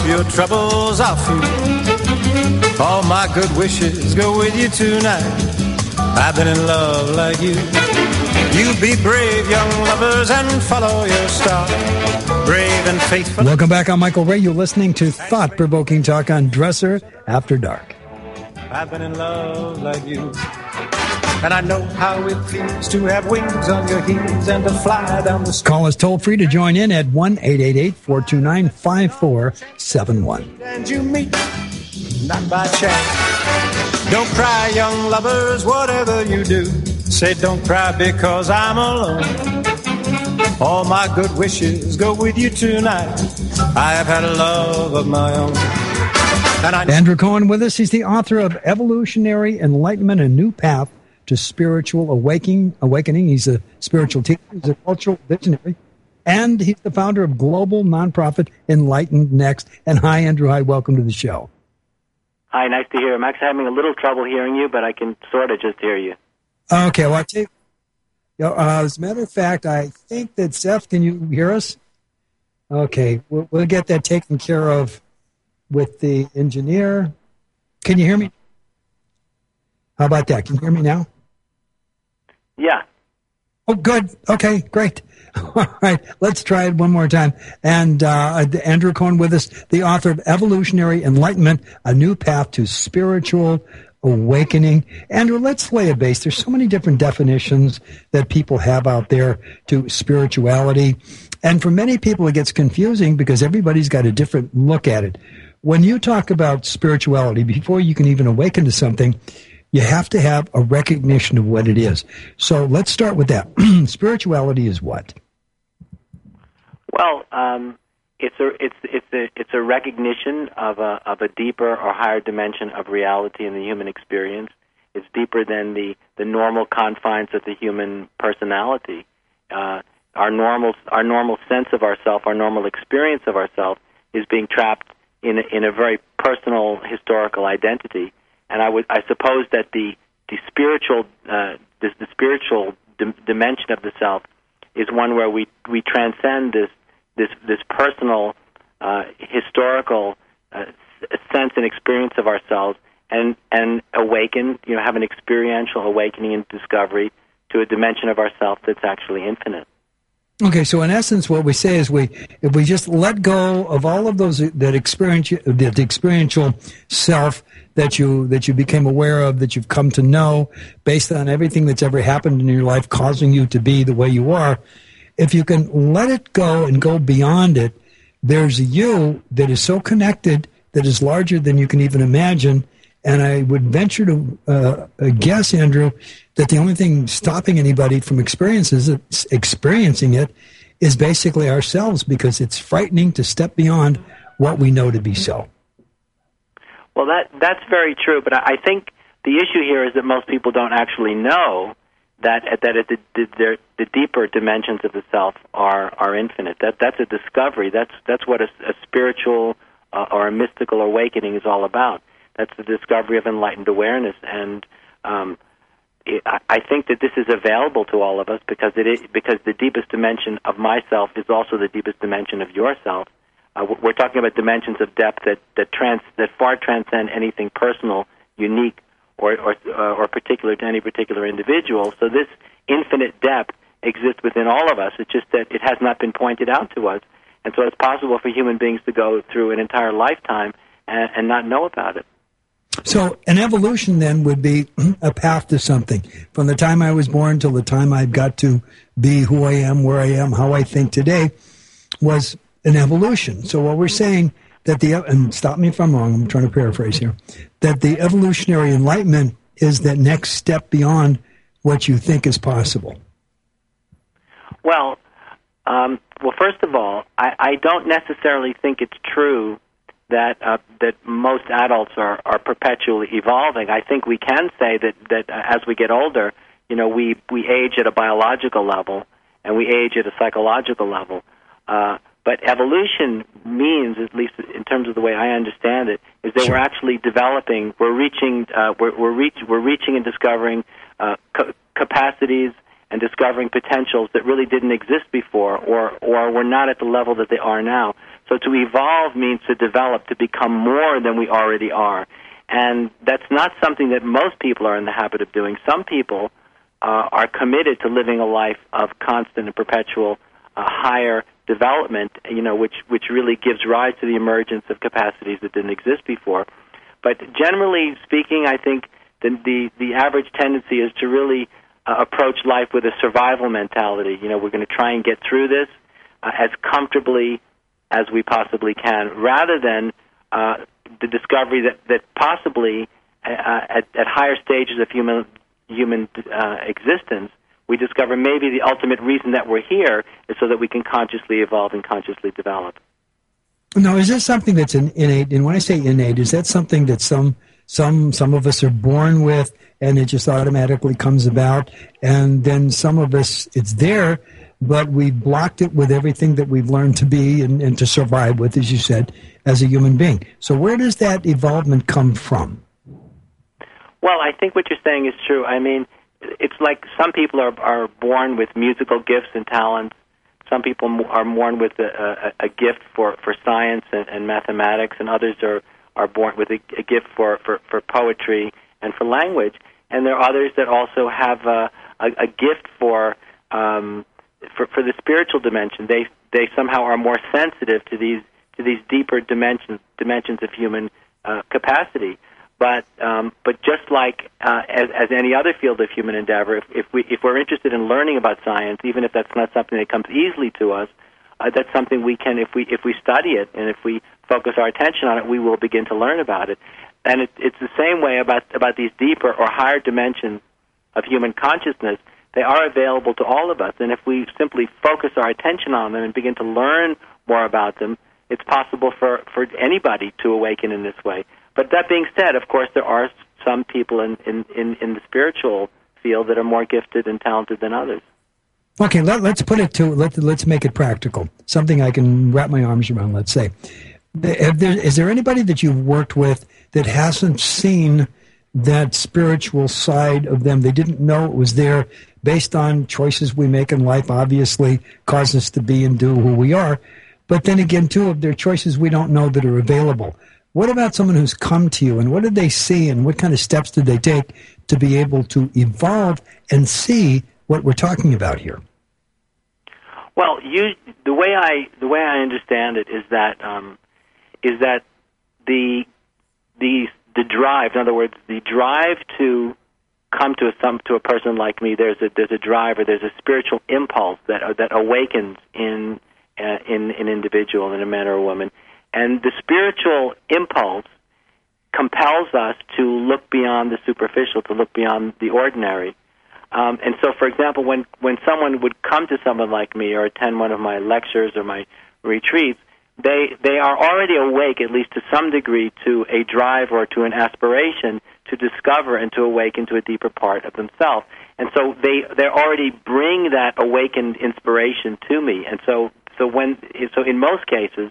your troubles off you. All my good wishes go with you tonight. I've been in love like you. You be brave, young lovers, and follow your star. Brave and faithful. Welcome back. I'm Michael Ray. You're listening to Thought-Provoking Talk on Dresser After Dark. I've been in love like you. And I know how it feels to have wings on your heels and to fly down the street. Call us toll-free to join in at 1-888-429-5471. And you meet, not by chance. Don't cry, young lovers, whatever you do. Say don't cry because I'm alone. All my good wishes go with you tonight. I have had a love of my own. Andrew Cohen with us. He's the author of Evolutionary Enlightenment, A New Path to Spiritual Awakening. He's a spiritual teacher. He's a cultural visionary. And he's the founder of global nonprofit Enlightened Next. And hi, Andrew. Hi, welcome to the show. Hi, nice to hear you. I'm actually having a little trouble hearing you, but I can sort of just hear you. Okay, well, as a matter of fact, I think that Seth, can you hear us? Okay, we'll get that taken care of with the engineer. Can you hear me? How about that? Can you hear me now? Yeah. Oh, good. Okay, great. All right, let's try it one more time. And Andrew Cohen with us, the author of Evolutionary Enlightenment, A New Path to Spiritual Awakening. Andrew, let's lay a base. There's so many different definitions that people have out there to spirituality. And for many people, it gets confusing because everybody's got a different look at it. When you talk about spirituality, before you can even awaken to something, you have to have a recognition of what it is. So let's start with that. Spirituality is what? Well, it's a recognition of a deeper or higher dimension of reality in the human experience. It's deeper than the normal confines of the human personality. Our normal sense of ourself, our normal experience of ourself, is being trapped in a very personal historical identity. And I suppose that the spiritual dimension of the self is one where we transcend this personal historical sense and experience of ourselves and awaken, have an experiential awakening and discovery to a dimension of ourself that's actually infinite. Okay, so in essence, what we say is if we just let go of all of those that experiential self that you became aware of, that you've come to know based on everything that's ever happened in your life, causing you to be the way you are, if you can let it go and go beyond it, there's a you that is so connected that is larger than you can even imagine. And I would venture to guess, Andrew, that the only thing stopping anybody from experiencing it is basically ourselves, because it's frightening to step beyond what we know to be so. Well, that's very true, but I think the issue here is that most people don't actually know that the deeper dimensions of the self are infinite. That's a discovery. That's what a spiritual or a mystical awakening is all about. That's the discovery of enlightened awareness, and I think that this is available to all of us because the deepest dimension of myself is also the deepest dimension of yourself. We're talking about dimensions of depth that far transcend anything personal, unique, or particular to any particular individual. So this infinite depth exists within all of us. It's just that it has not been pointed out to us, and so it's possible for human beings to go through an entire lifetime and not know about it. So an evolution then would be a path to something. From the time I was born till the time I've got to be who I am, where I am, how I think today, was an evolution. So what we're saying, and stop me if I'm wrong, I'm trying to paraphrase here, that the evolutionary enlightenment is that next step beyond what you think is possible. Well, first of all, I don't necessarily think it's true that most adults are perpetually evolving. I think we can say that as we get older, we age at a biological level and we age at a psychological level. But evolution means, at least in terms of the way I understand it, is that we're actually developing. We're reaching and discovering capacities and discovering potentials that really didn't exist before, or were not at the level that they are now. So to evolve means to develop, to become more than we already are. And that's not something that most people are in the habit of doing. Some people are committed to living a life of constant and perpetual higher development, which really gives rise to the emergence of capacities that didn't exist before. But generally speaking, I think the average tendency is to really approach life with a survival mentality. We're going to try and get through this as comfortably as we possibly can, rather than the discovery that possibly at higher stages of human existence, we discover maybe the ultimate reason that we're here is so that we can consciously evolve and consciously develop. Now, is that something that's innate? And when I say innate, is that something that some of us are born with and it just automatically comes about, and then some of us, it's there, but we've blocked it with everything that we've learned to be and to survive with, as you said, as a human being. So where does that evolvement come from? Well, I think what you're saying is true. I mean, it's like some people are born with musical gifts and talents. Some people are born with a gift for science and mathematics, and others are born with a gift for poetry and for language. And there are others that also have a gift for the spiritual dimension. They somehow are more sensitive to these deeper dimensions of human capacity. But just like as any other field of human endeavor, if we're interested in learning about science, even if that's not something that comes easily to us, that's something we can, if we study it and if we focus our attention on it, we will begin to learn about it. And it's the same way about these deeper or higher dimensions of human consciousness. They are available to all of us, and if we simply focus our attention on them and begin to learn more about them, it's possible for anybody to awaken in this way. But that being said, of course, there are some people in the spiritual field that are more gifted and talented than others. Okay, let's put it to let's make it practical. Something I can wrap my arms around. Let's say, is there anybody that you've worked with that hasn't seen that spiritual side of them? They didn't know it was there, based on choices we make in life. Obviously, cause us to be and do who we are. But then again, too, if there are choices we don't know that are available. What about someone who's come to you, and what did they see, and what kind of steps did they take to be able to evolve and see what we're talking about here? Well, the way I understand it is that the drive, in other words, the drive to come to a person like me, there's a drive, or there's a spiritual impulse that awakens in an individual, in a man or a woman. And the spiritual impulse compels us to look beyond the superficial, to look beyond the ordinary. And so, for example, when someone would come to someone like me or attend one of my lectures or my retreats, they are already awake, at least to some degree, to a drive or to an aspiration to discover and to awaken to a deeper part of themselves. And so they already bring that awakened inspiration to me. And so in most cases,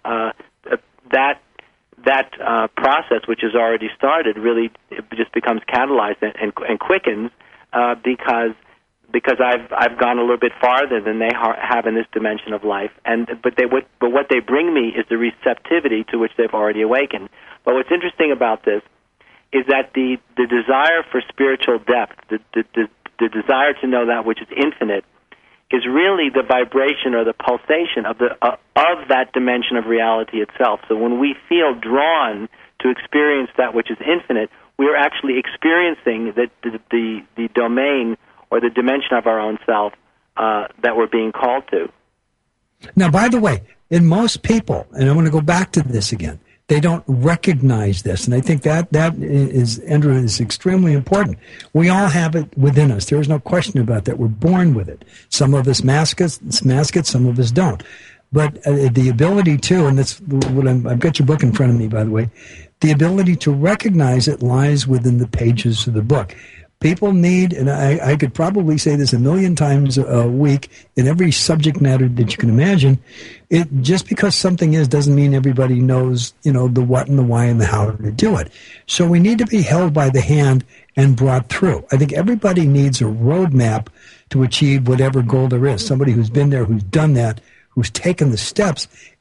that process, which has already started, really just becomes catalyzed and quickens because I've gone a little bit farther than they have in this dimension of life. But what they bring me is the receptivity to which they've already awakened. But what's interesting about this is that the desire for spiritual depth, the desire to know that which is infinite, is really the vibration or the pulsation of that dimension of reality itself. So when we feel drawn to experience that which is infinite, we are actually experiencing the domain or the dimension of our own self that we're being called to. Now, by the way, in most people, and I want to go back to this again, they don't recognize this, and I think that is, Andrew, is extremely important. We all have it within us. There is no question about that. We're born with it. Some of us mask it, some of us don't. But the ability to, and that's what I've got your book in front of me, by the way, the ability to recognize it lies within the pages of the book. People need, and I could probably say this 1,000,000 times a week in every subject matter that you can imagine. It just because something is doesn't mean everybody knows, the what and the why and the how to do it. So we need to be held by the hand and brought through. I think everybody needs a roadmap to achieve whatever goal there is. Somebody who's been there, who's done that, who's taken the steps,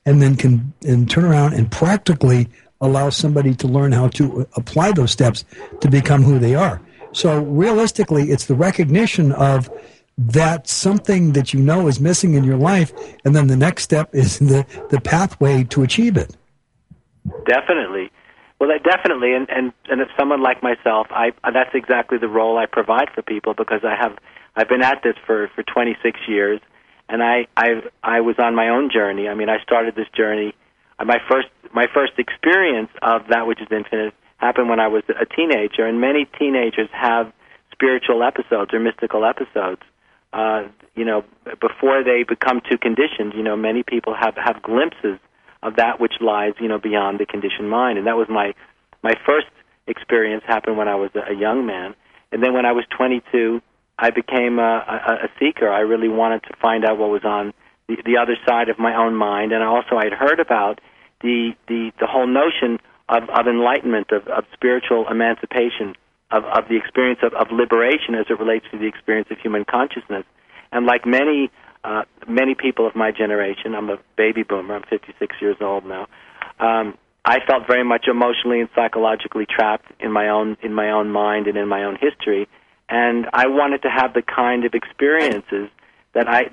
and then can turn around and practically allow somebody to learn how to apply those steps to become who they are. So realistically, it's the recognition of that something that you know is missing in your life, and then the next step is the pathway to achieve it. Definitely. Well, definitely, and if someone like myself, that's exactly the role I provide for people, because I've been at this for 26 years, and I was on my own journey. I mean, I started this journey. My first experience of that which is infinite happened when I was a teenager, and many teenagers have spiritual episodes or mystical episodes. Before they become too conditioned, many people have glimpses of that which lies, beyond the conditioned mind. And that was my first experience happened when I was a young man. And then when I was 22, I became a seeker. I really wanted to find out what was on the other side of my own mind. And also I had heard about the whole notion of enlightenment, of spiritual emancipation, of the experience of liberation as it relates to the experience of human consciousness. And like many people of my generation, I'm a baby boomer, I'm 56 years old now, I felt very much emotionally and psychologically trapped in my own mind and in my own history, and I wanted to have the kind of experiences that I'd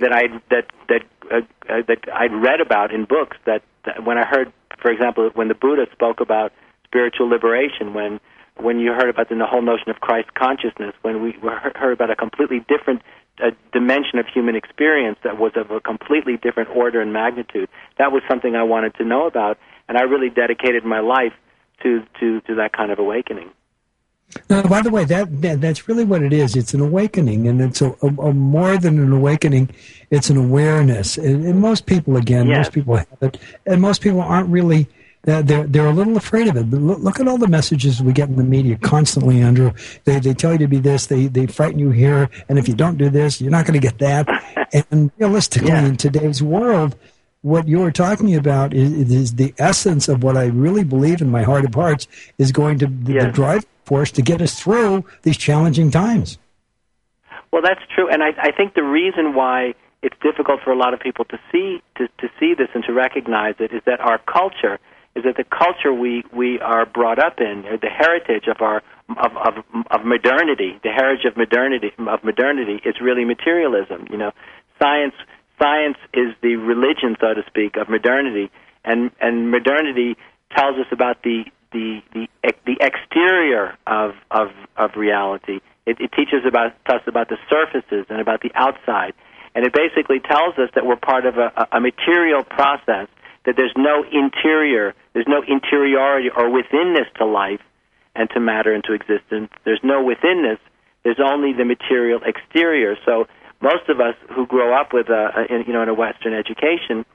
read about in books. That when I heard, for example, when the Buddha spoke about spiritual liberation, when you heard about the whole notion of Christ consciousness, when we heard about a completely different dimension of human experience that was of a completely different order and magnitude, that was something I wanted to know about, and I really dedicated my life to that kind of awakening. Now, by the way, that's really what it is. It's an awakening, and it's a more than an awakening. It's an awareness. And most people, again, yes. Most people have it, and most people aren't really. They're a little afraid of it. Look at all the messages we get in the media constantly, Andrew. They tell you to be this. They frighten you here, and if you don't do this, you're not going to get that. And realistically, in today's world, what you're talking about is the essence of what I really believe in my heart of hearts is going to the drive force to get us through these challenging times. Well, that's true, and I think the reason why it's difficult for a lot of people to see this and to recognize it is that our culture. Is that the culture we are brought up in, the heritage of modernity, the heritage of modernity is really materialism. Science is the religion, so to speak, of modernity, and modernity tells us about the exterior of reality. It teaches us about the surfaces and about the outside, and it basically tells us that we're part of a material process. That there's no interiority or withinness to life and to matter and to existence. There's no withinness. There's only the material exterior. So most of us who grow up with in a Western education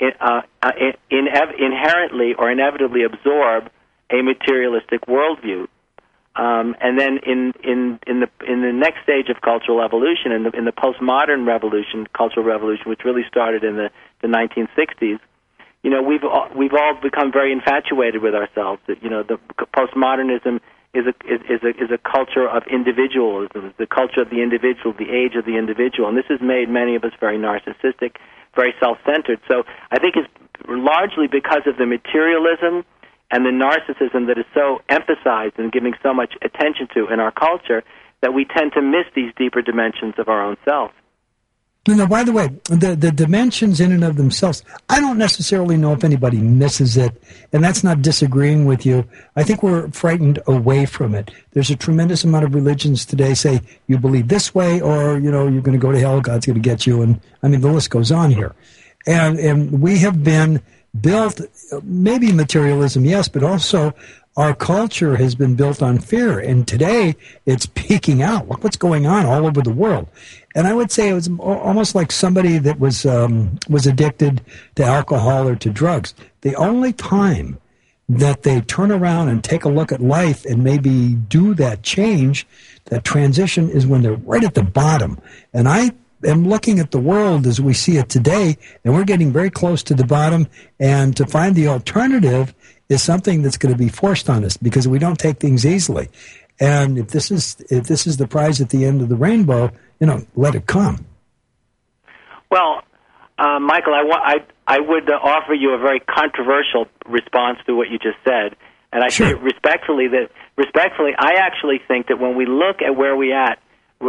inherently or inevitably absorb a materialistic worldview. And then in the next stage of cultural evolution, in the postmodern revolution, cultural revolution, which really started in the 1960s. We've all become very infatuated with ourselves. That the postmodernism is a culture of individualism, the culture of the individual, the age of the individual, and this has made many of us very narcissistic, very self-centered. So I think it's largely because of the materialism and the narcissism that is so emphasized and giving so much attention to in our culture that we tend to miss these deeper dimensions of our own self. No, by the way, the dimensions in and of themselves, I don't necessarily know if anybody misses it, and that's not disagreeing with you. I think we're frightened away from it. There's a tremendous amount of religions today say you believe this way or, you're going to go to hell, God's going to get you, and I mean, the list goes on here. And we have been built, maybe materialism, yes, but also our culture has been built on fear, and today it's peaking out. Look what's going on all over the world. And I would say it was almost like somebody that was addicted to alcohol or to drugs. The only time that they turn around and take a look at life and maybe do that change, that transition, is when they're right at the bottom. And I am looking at the world as we see it today, and we're getting very close to the bottom, and to find the alternative is something that's going to be forced on us because we don't take things easily. And if this is the prize at the end of the rainbow, let it come. Well, Michael, I would offer you a very controversial response to what you just said, and I say respectfully, I actually think that when we look at where we're at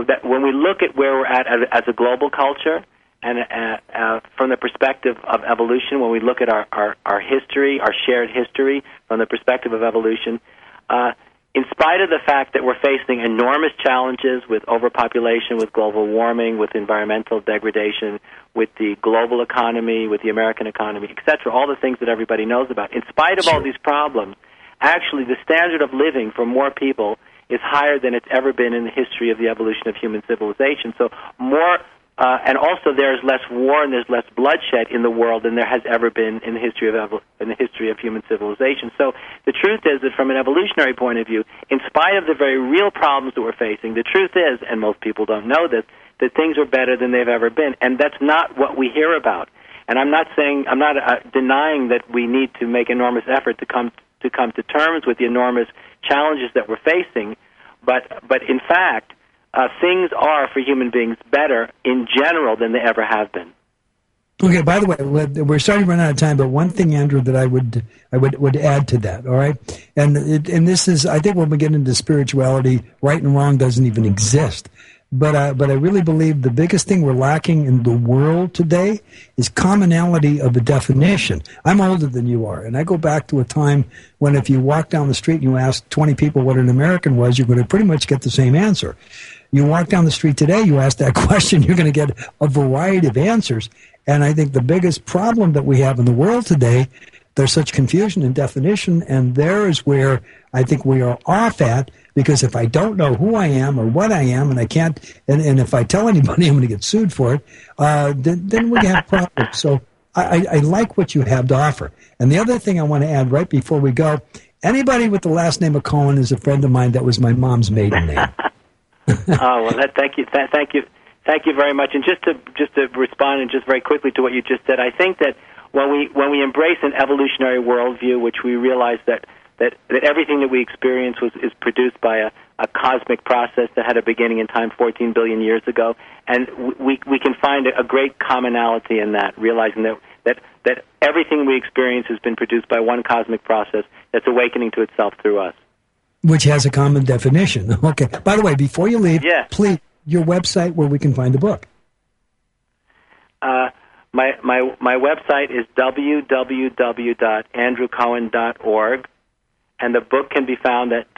as a global culture, and from the perspective of evolution, when we look at our history, our shared history, from the perspective of evolution, in spite of the fact that we're facing enormous challenges with overpopulation, with global warming, with environmental degradation, with the global economy, with the American economy, etc., all the things that everybody knows about, in spite of all these problems, actually the standard of living for more people is higher than it's ever been in the history of the evolution of human civilization. So and also there's less war and there's less bloodshed in the world than there has ever been in the history of human civilization. So the truth is that from an evolutionary point of view, in spite of the very real problems that we're facing, the truth is, and most people don't know this, that things are better than they've ever been, and that's not what we hear about. And I'm not denying that we need to make enormous effort to come to terms with the enormous challenges that we're facing, but in fact, things are, for human beings, better in general than they ever have been. Okay, by the way, we're starting to run out of time, but one thing, Andrew, that I would add to that, all right? And this is, I think when we get into spirituality, right and wrong doesn't even exist. But I really believe the biggest thing we're lacking in the world today is commonality of a definition. I'm older than you are, and I go back to a time when if you walk down the street and you ask 20 people what an American was, you're going to pretty much get the same answer. You walk down the street today, you ask that question, you're going to get a variety of answers. And I think the biggest problem that we have in the world today, there's such confusion in definition, and there is where I think we are off at, because if I don't know who I am or what I am, and I can't, and if I tell anybody I'm going to get sued for it, then we have problems. So I like what you have to offer. And the other thing I want to add right before we go, anybody with the last name of Cohen is a friend of mine. That was my mom's maiden name. Thank you very much. And just to respond and just very quickly to what you just said, I think that when we embrace an evolutionary worldview, which we realize that everything that we experience is produced by a cosmic process that had a beginning in time 14 billion years ago, and we can find a great commonality in that, realizing that everything we experience has been produced by one cosmic process that's awakening to itself through us. Which has a common definition. Okay. By the way, before you leave, please, your website where we can find the book. My website is www.andrewcohen.org, and the book can be found at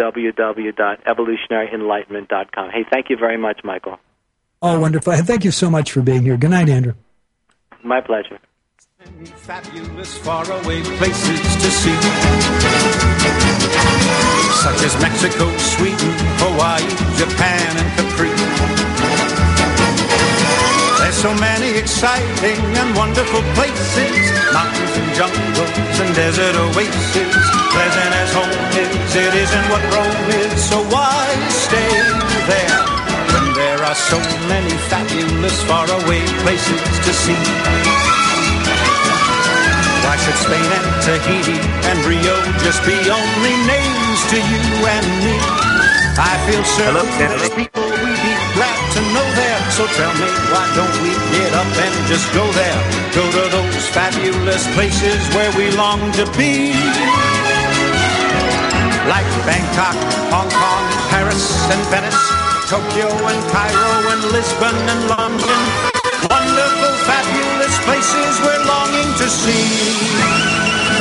www.evolutionaryenlightenment.com. Hey, thank you very much, Michael. Oh, wonderful. Thank you so much for being here. Good night, Andrew. My pleasure. Fabulous faraway places to see, such as Mexico, Sweden, Hawaii, Japan, and Capri. There's so many exciting and wonderful places, mountains and jungles and desert oases. Pleasant as home is, it isn't what Rome is, so why stay there when there are so many fabulous faraway places to see? Why should Spain and Tahiti and Rio just be only names to you and me? I feel certain there's people we'd be glad to know there. So tell me, why don't we get up and just go there? Go to those fabulous places where we long to be. Like Bangkok, Hong Kong, Paris and Venice, Tokyo and Cairo and Lisbon and London. Wonderful, fabulous places we're longing to see.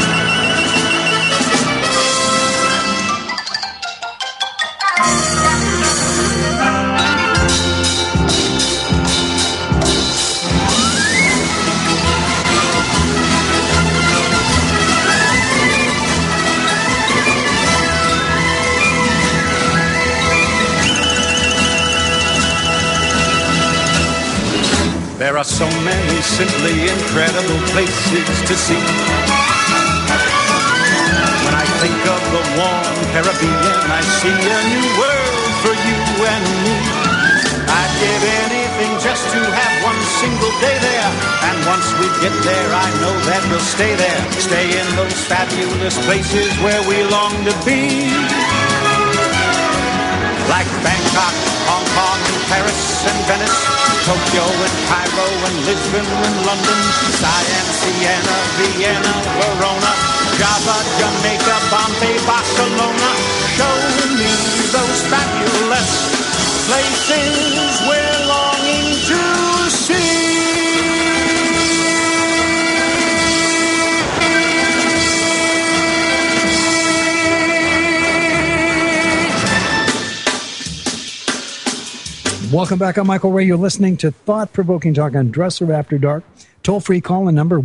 There are so many simply incredible places to see. When I think of the warm Caribbean, I see a new world for you and me. I'd give anything just to have one single day there. And once we get there, I know that we'll stay there. Stay in those fabulous places where we long to be. Like Bangkok, Hong Kong, Paris and Venice, Tokyo and Cairo and Lisbon and London, Siam, Siena, Vienna, Verona, Java, Jamaica, Bombay, Barcelona. Show me those fabulous places we're longing to see. Welcome back. I'm Michael Ray. You're listening to Thought-Provoking Talk on Dresser After Dark. Toll-free call-in number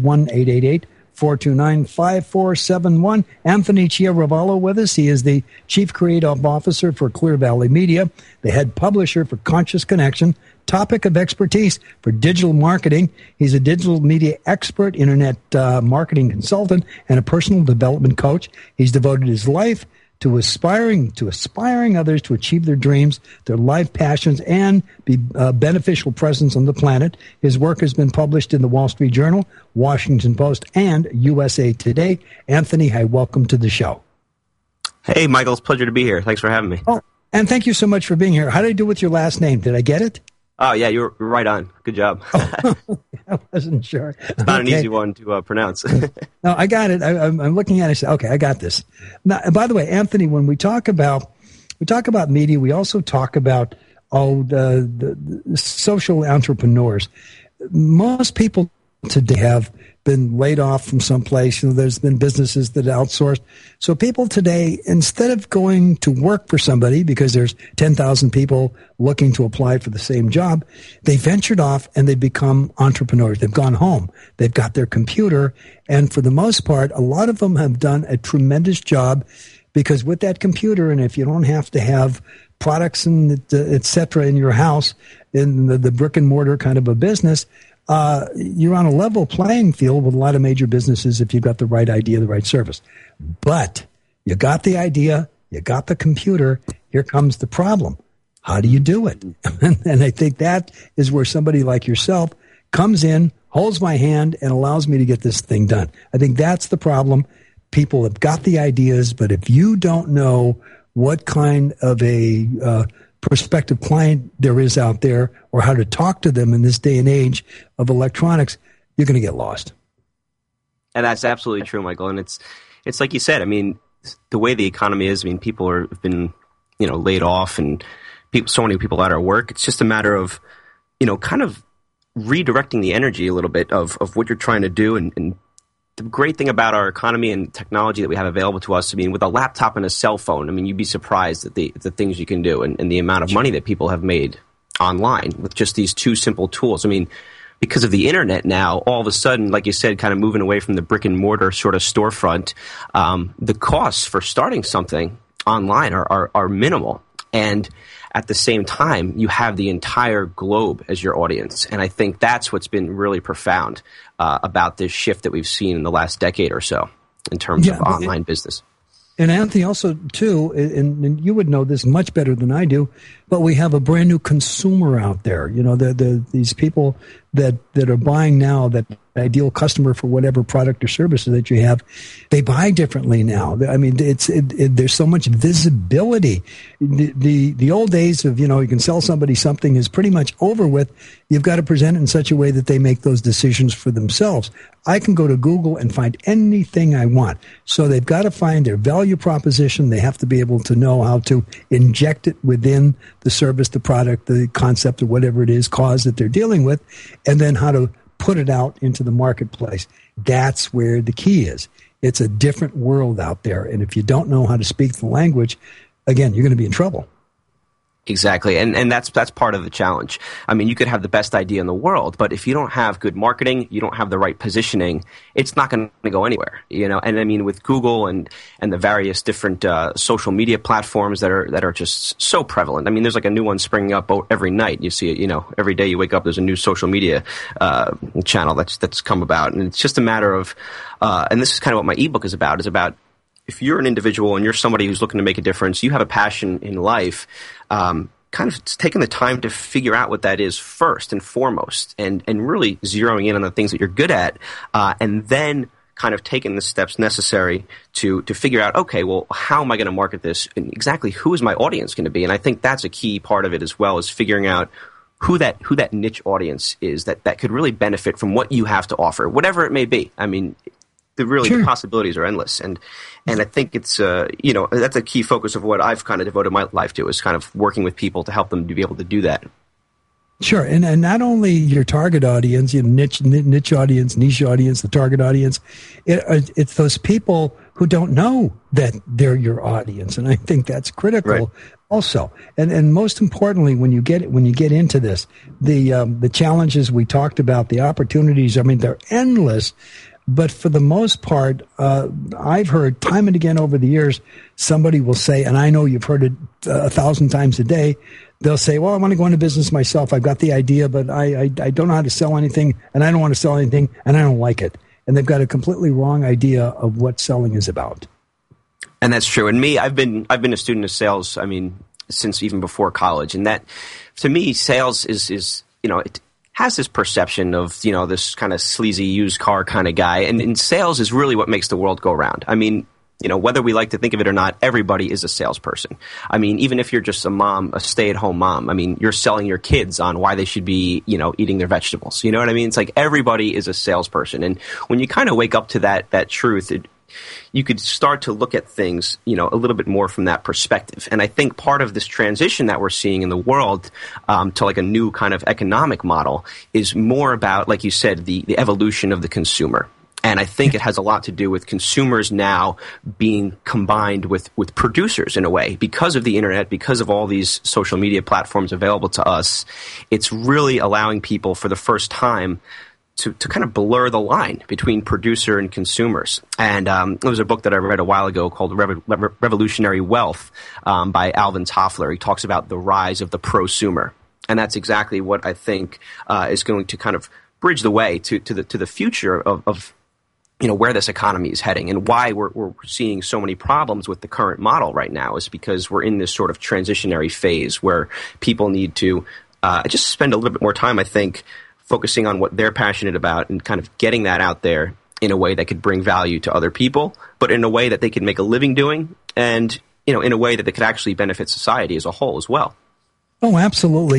1-888-429-5471. Anthony Chiaravallo with us. He is the Chief Creative Officer for Clear Valley Media, the head publisher for Conscious Connection, topic of expertise for digital marketing. He's a digital media expert, internet marketing consultant, and a personal development coach. He's devoted his life to aspiring others to achieve their dreams, their life passions, and be a beneficial presence on the planet. His work has been published in the Wall Street Journal, Washington Post, and USA Today. Anthony, hi, welcome to the show. Hey, Michael, it's a pleasure to be here. Thanks for having me. Oh, and thank you so much for being here. How did I do with your last name? Did I get it? Oh, yeah, you're right on. Good job. I wasn't sure. It's not an easy one to pronounce. No, I got it. I'm looking at it. I said, okay, I got this. Now, by the way, Anthony, when we talk about media, we also talk about the social entrepreneurs. Most people today have been laid off from someplace. There's been businesses that outsourced. So people today, instead of going to work for somebody because there's 10,000 people looking to apply for the same job, they ventured off and they become entrepreneurs. They've gone home. They've got their computer. And for the most part, a lot of them have done a tremendous job because with that computer, and if you don't have to have products and et cetera in your house, in the brick and mortar kind of a business, you're on a level playing field with a lot of major businesses if you've got the right idea, the right service. But you got the idea, you got the computer, here comes the problem. How do you do it? And I think that is where somebody like yourself comes in, holds my hand, and allows me to get this thing done. I think that's the problem. People have got the ideas, but if you don't know what kind of a prospective client there is out there or how to talk to them in this day and age of electronics, you're going to get lost. And that's absolutely true, Michael. And it's like you said, I mean, the way the economy is, I mean, people have been, laid off and so many people out of work. It's just a matter of, kind of redirecting the energy a little bit of what you're trying to do. And the great thing about our economy and technology that we have available to us, I mean, with a laptop and a cell phone, I mean, you'd be surprised at the things you can do and the amount of money that people have made online with just these two simple tools. I mean, because of the internet now, all of a sudden, like you said, kind of moving away from the brick and mortar sort of storefront, the costs for starting something online are minimal. And at the same time, you have the entire globe as your audience. And I think that's what's been really profound about this shift that we've seen in the last decade or so in terms of online business. And Anthony, also, too, and you would know this much better than I do, but we have a brand new consumer out there. These people that are buying now, that ideal customer for whatever product or service that you have, they buy differently now. I mean, there's so much visibility. The old days of, you can sell somebody something is pretty much over with. You've got to present it in such a way that they make those decisions for themselves. I can go to Google and find anything I want. So they've got to find their value proposition. They have to be able to know how to inject it within the service, the product, the concept, or whatever it is, cause that they're dealing with, and then how to put it out into the marketplace. That's where the key is. It's a different world out there. And if you don't know how to speak the language, again, you're going to be in trouble. Exactly. And that's part of the challenge. I mean, you could have the best idea in the world, but if you don't have good marketing, you don't have the right positioning, it's not going to go anywhere, And I mean, with Google and the various different social media platforms that are just so prevalent. I mean, there's like a new one springing up every night. You see it, every day you wake up, there's a new social media channel that's come about. And it's just a matter of, and this is kind of what my ebook is about if you're an individual and you're somebody who's looking to make a difference, you have a passion in life, kind of taking the time to figure out what that is first and foremost, and really zeroing in on the things that you're good at, and then kind of taken the steps necessary to figure out, okay, well, how am I going to market this, and exactly who is my audience going to be? And I think that's a key part of it as well, is figuring out who that niche audience is that could really benefit from what you have to offer, whatever it may be. I mean, the possibilities are endless, and I think it's that's a key focus of what I've kind of devoted my life to, is kind of working with people to help them to be able to do that. Sure, and not only your target audience, niche audience, niche audience, the target audience, it's those people who don't know that they're your audience, and I think that's critical also. And most importantly, when you get into this, the challenges we talked about, the opportunities, I mean, they're endless. But for the most part, I've heard time and again over the years, somebody will say, and I know you've heard it 1,000 times a day, they'll say, well, I want to go into business myself. I've got the idea, but I don't know how to sell anything, and I don't want to sell anything, and I don't like it. And they've got a completely wrong idea of what selling is about. And that's true. And me, I've been a student of sales, I mean, since even before college. And that, to me, sales is it has this perception of, this kind of sleazy used car kind of guy. And sales is really what makes the world go round. I mean, whether we like to think of it or not, everybody is a salesperson. I mean, even if you're just a mom, a stay-at-home mom, I mean, you're selling your kids on why they should be, eating their vegetables. You know what I mean? It's like everybody is a salesperson. And when you kind of wake up to that truth, you could start to look at things, a little bit more from that perspective. And I think part of this transition that we're seeing in the world to like a new kind of economic model is more about, like you said, the evolution of the consumer. And I think it has a lot to do with consumers now being combined with producers in a way. Because of the internet, because of all these social media platforms available to us, it's really allowing people for the first time to kind of blur the line between producer and consumers. And there was a book that I read a while ago called Revolutionary Wealth by Alvin Toffler. He talks about the rise of the prosumer. And that's exactly what I think is going to kind of bridge the way to the future of where this economy is heading, and why we're seeing so many problems with the current model right now is because we're in this sort of transitionary phase where people need to just spend a little bit more time, I think, focusing on what they're passionate about and kind of getting that out there in a way that could bring value to other people, but in a way that they can make a living doing, and in a way that they could actually benefit society as a whole as well. Oh, absolutely.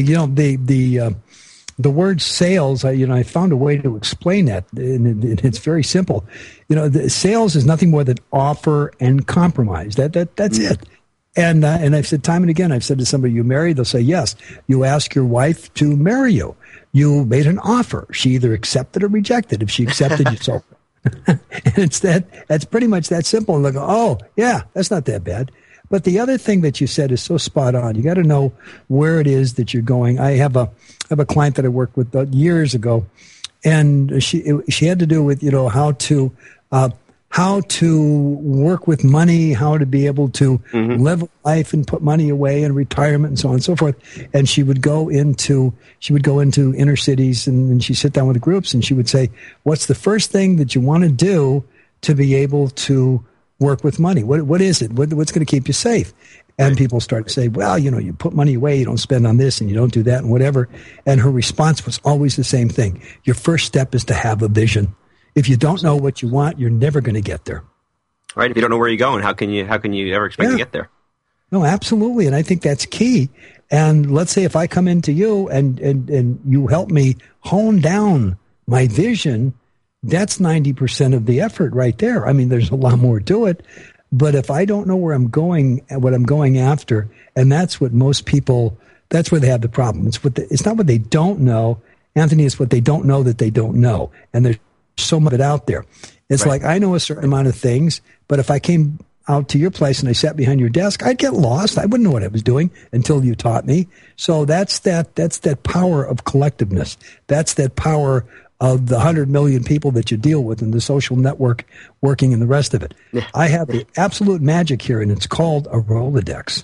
The word sales, I found a way to explain that, and it's very simple. The sales is nothing more than offer and compromise. That's it. And I've said time and again, I've said to somebody, you married? They'll say yes. You ask your wife to marry you. You made an offer. She either accepted or rejected. If she accepted, you sold her. And that's pretty much that simple. And they go, oh, yeah, that's not that bad. But the other thing that you said is so spot on. You got to know where it is that you're going. I have a client that I worked with years ago, and she had to do with how to work with money, how to be able to live life and put money away in retirement and so on and so forth. And she would go into inner cities, and she'd sit down with the groups, and she would say, "What's the first thing that you want to do to be able to work with money? What is it? What's going to keep you safe?" And people start to say, well, you put money away, you don't spend on this, and you don't do that, and whatever. And her response was always the same thing. Your first step is to have a vision. If you don't know what you want, you're never going to get there. Right. If you don't know where you're going, how can you ever expect to get there? No, absolutely. And I think that's key. And let's say if I come into you and you help me hone down my vision, that's 90% of the effort right there. I mean, there's a lot more to it. But if I don't know where I'm going and what I'm going after, and that's what most people, that's where they have the problem. It's not what they don't know, Anthony, it's what they don't know that they don't know. And there's so much of it out there. It's like, I know a certain amount of things, but if I came out to your place and I sat behind your desk, I'd get lost. I wouldn't know what I was doing until you taught me. So that's that power of collectiveness. That's that power of the 100 million people that you deal with and the social network working and the rest of it. Yeah. I have the absolute magic here, and it's called a Rolodex.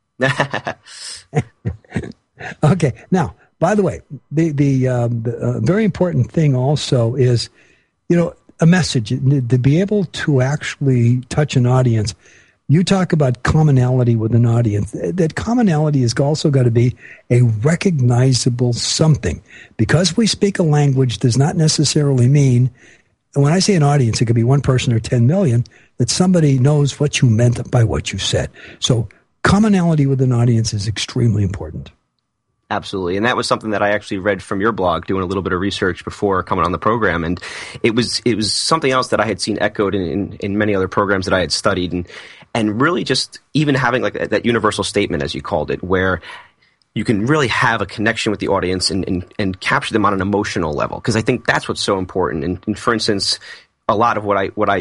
Okay. Now, by the way, the very important thing also is, a message, to be able to actually touch an audience. You talk about commonality with an audience. That commonality has also got to be a recognizable something. Because we speak a language does not necessarily mean And when I say an audience, it could be one person or 10 million, that somebody knows what you meant by what you said. So commonality with an audience is extremely important. Absolutely. And that was something that I actually read from your blog, doing a little bit of research before coming on the program. And it was something else that I had seen echoed in many other programs that I had studied. And really just even having like that universal statement, as you called it, where you can really have a connection with the audience and capture them on an emotional level. Because I think that's what's so important. And for instance, a lot of what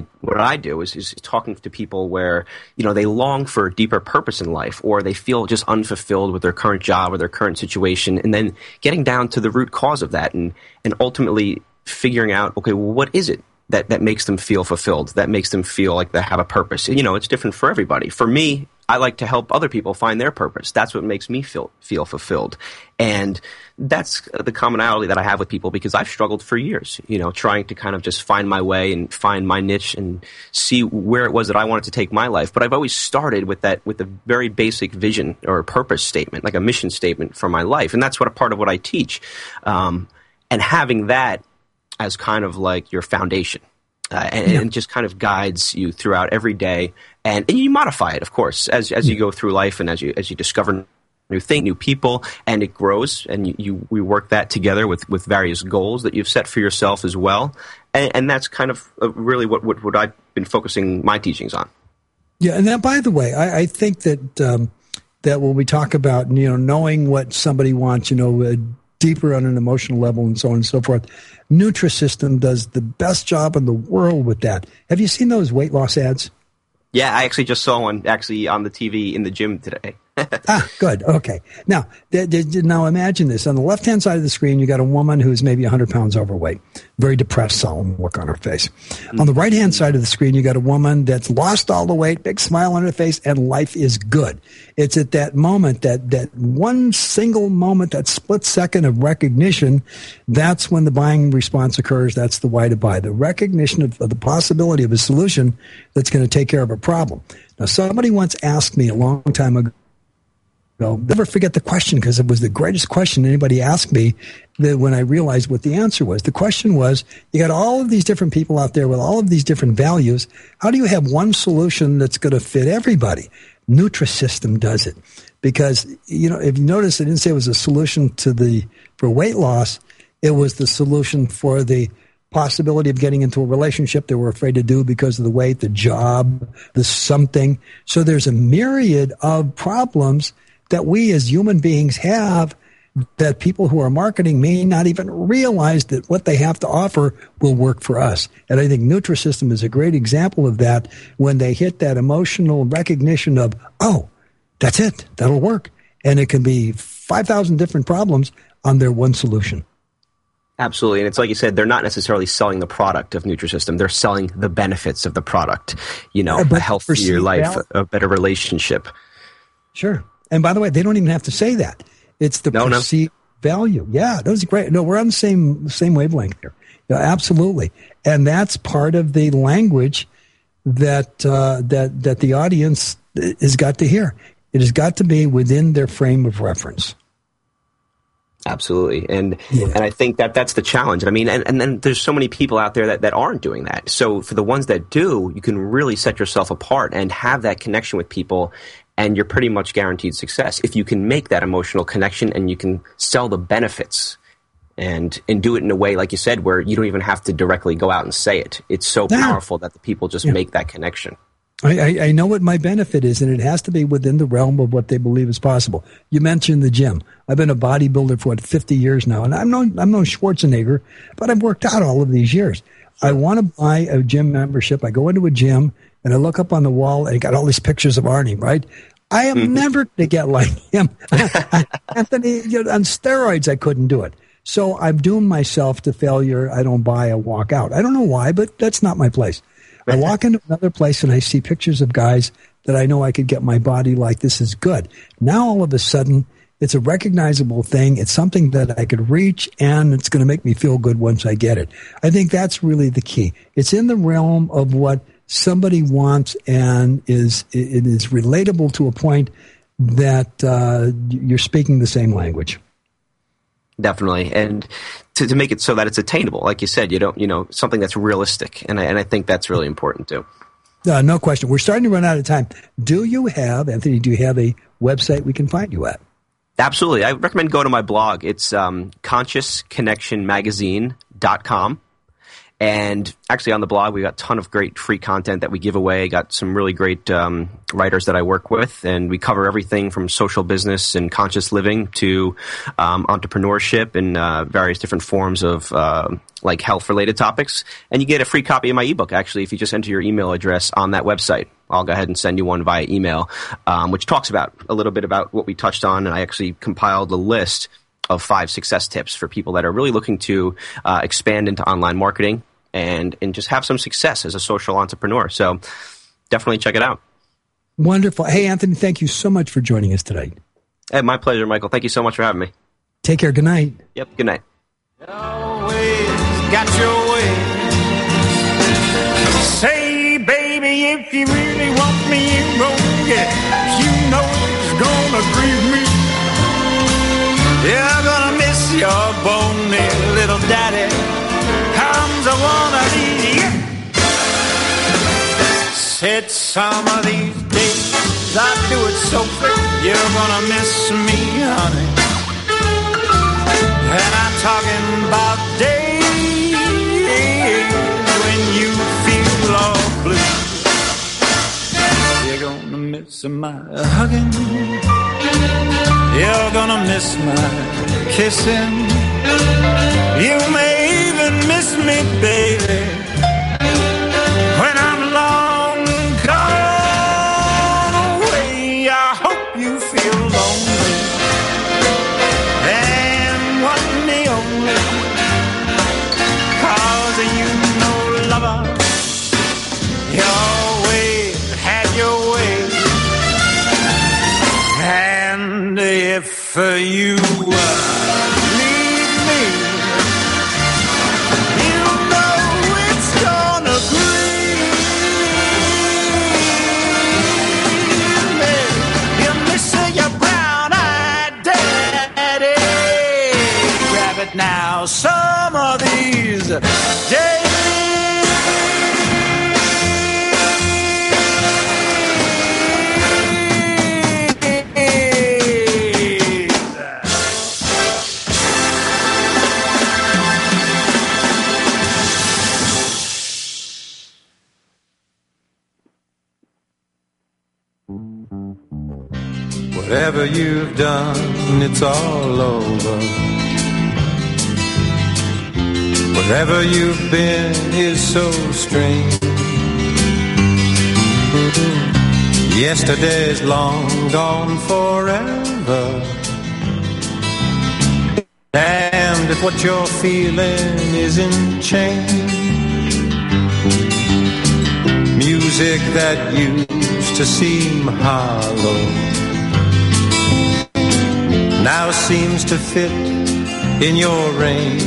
I do is talking to people where, you know, they long for a deeper purpose in life, or they feel just unfulfilled with their current job or their current situation, and then getting down to the root cause of that and ultimately figuring out, okay, well, what is it that makes them feel fulfilled, that makes them feel like they have a purpose? You know, it's different for everybody. For me, I like to help other people find their purpose. That's what makes me feel fulfilled. And that's the commonality that I have with people, because I've struggled for years, you know, trying to kind of just find my way and find my niche and see where it was that I wanted to take my life. But I've always started with a very basic vision or a purpose statement, like a mission statement for my life. And that's what a part of what I teach. And having that as kind of like your foundation. And just kind of guides you throughout every day, and you modify it, of course, as you go through life and as you discover new things, new people, and it grows. And we work that together with various goals that you've set for yourself as well. And that's kind of really what I've been focusing my teachings on. Yeah, and then, by the way, I think that that when we talk about, you know, knowing what somebody wants, you know, deeper on an emotional level and so on and so forth, Nutrisystem does the best job in the world with that. Have you seen those weight loss ads? Yeah, I actually just saw one actually on the TV in the gym today. Good. Okay. Now imagine this. On the left-hand side of the screen, you got a woman who's maybe 100 pounds overweight, very depressed, solemn look on her face. On the right-hand side of the screen, you got a woman that's lost all the weight, big smile on her face, and life is good. It's at that moment, that one single moment, that split second of recognition, that's when the buying response occurs. That's the why to buy. The recognition of the possibility of a solution that's going to take care of a problem. Now, somebody once asked me a long time ago, I'll never forget the question, because it was the greatest question anybody asked me when I realized what the answer was. The question was, you got all of these different people out there with all of these different values. How do you have one solution that's going to fit everybody? Nutrisystem does it. Because, you know, if you notice, I didn't say it was a solution for weight loss. It was the solution for the possibility of getting into a relationship they were afraid to do because of the weight, the job, the something. So there's a myriad of problems that we as human beings have that people who are marketing may not even realize that what they have to offer will work for us. And I think Nutrisystem is a great example of that, when they hit that emotional recognition of, oh, that's it, that'll work. And it can be 5,000 different problems on their one solution. Absolutely. And it's like you said, they're not necessarily selling the product of Nutrisystem. They're selling the benefits of the product, you know, a healthier life, a better relationship. Sure. And by the way, they don't even have to say that. It's the perceived value. Yeah, that was great. No, we're on the same wavelength here. Yeah, absolutely. And that's part of the language that the audience has got to hear. It has got to be within their frame of reference. Absolutely. And I think that's the challenge. I mean, and then there's so many people out there that aren't doing that. So for the ones that do, you can really set yourself apart and have that connection with people, and you're pretty much guaranteed success if you can make that emotional connection and you can sell the benefits and do it in a way, like you said, where you don't even have to directly go out and say it. It's so powerful that the people just make that connection. I know what my benefit is, and it has to be within the realm of what they believe is possible. You mentioned the gym. I've been a bodybuilder for 50 years now, and I'm no Schwarzenegger, but I've worked out all of these years. I want to buy a gym membership. I go into a gym, and I look up on the wall, and I got all these pictures of Arnie, right? I am never going to get like him. Anthony, on steroids, I couldn't do it. So I've doomed myself to failure. I don't buy, I walk out. I don't know why, but that's not my place. I walk into another place and I see pictures of guys that I know I could get my body like. This is good. Now all of a sudden, it's a recognizable thing. It's something that I could reach, and it's going to make me feel good once I get it. I think that's really the key. It's in the realm of what somebody wants, and it is relatable to a point that you're speaking the same language. Definitely. And to make it so that it's attainable, like you said, something that's realistic. And I think that's really important too. No question. We're starting to run out of time. Anthony, do you have a website we can find you at? Absolutely. I recommend go to my blog. It's consciousconnectionmagazine.com. And actually on the blog, we got a ton of great free content that we give away. Got some really great writers that I work with, and we cover everything from social business and conscious living to entrepreneurship and various different forms of like health-related topics. And you get a free copy of my ebook, actually, if you just enter your email address on that website. I'll go ahead and send you one via email, which talks about a little bit about what we touched on, and I actually compiled a list of 5 success tips for people that are really looking to expand into online marketing and just have some success as a social entrepreneur. So definitely check it out. Wonderful. Hey, Anthony, thank you so much for joining us tonight. Hey, my pleasure, Michael. Thank you so much for having me. Take care. Good night. Yep, good night. Always got your way. Say, baby, if you really want me, you won't get it. You know it's gonna grieve me. You're gonna miss your bony little daddy. Comes a one of these. Said some of these days I do it so quick. You're gonna miss me, honey. And I'm talking about days when you feel all blue. You're gonna miss my hugging. You're gonna miss my kissing. You may even miss me, baby, when I'm long gone away. I hope you feel lonely and want me only, 'cause you know, lover, you always had your way. And if you leave me, you know it's gonna grieve me. You're missing your brown-eyed daddy. Grab it now, some of these days. Whatever you've done, it's all over. Wherever you've been is so strange. Yesterday's long gone forever. And if what you're feeling isn't change, music that used to seem hollow now seems to fit in your range.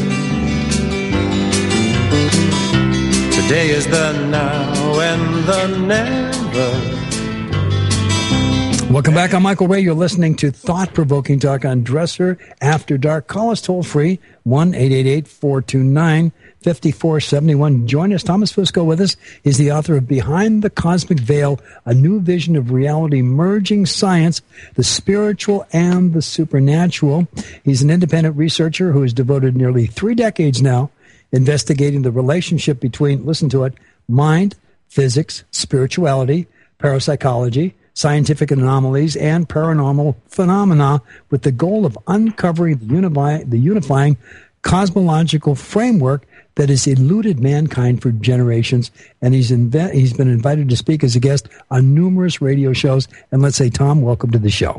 Today is the now and the never. Welcome back. I'm Michael Ray. You're listening to Thought-Provoking Talk on Dresser After Dark. Call us toll free, 1-888-429-5471. Join us. Thomas Fusco with us. He's the author of Behind the Cosmic Veil, A New Vision of Reality, Merging Science, the Spiritual and the Supernatural. He's an independent researcher who has devoted nearly 3 decades now investigating the relationship between, listen to it, mind, physics, spirituality, parapsychology, scientific anomalies, and paranormal phenomena, with the goal of uncovering the unifying cosmological framework that has eluded mankind for generations. And he's been invited to speak as a guest on numerous radio shows. And let's say, Tom, welcome to the show.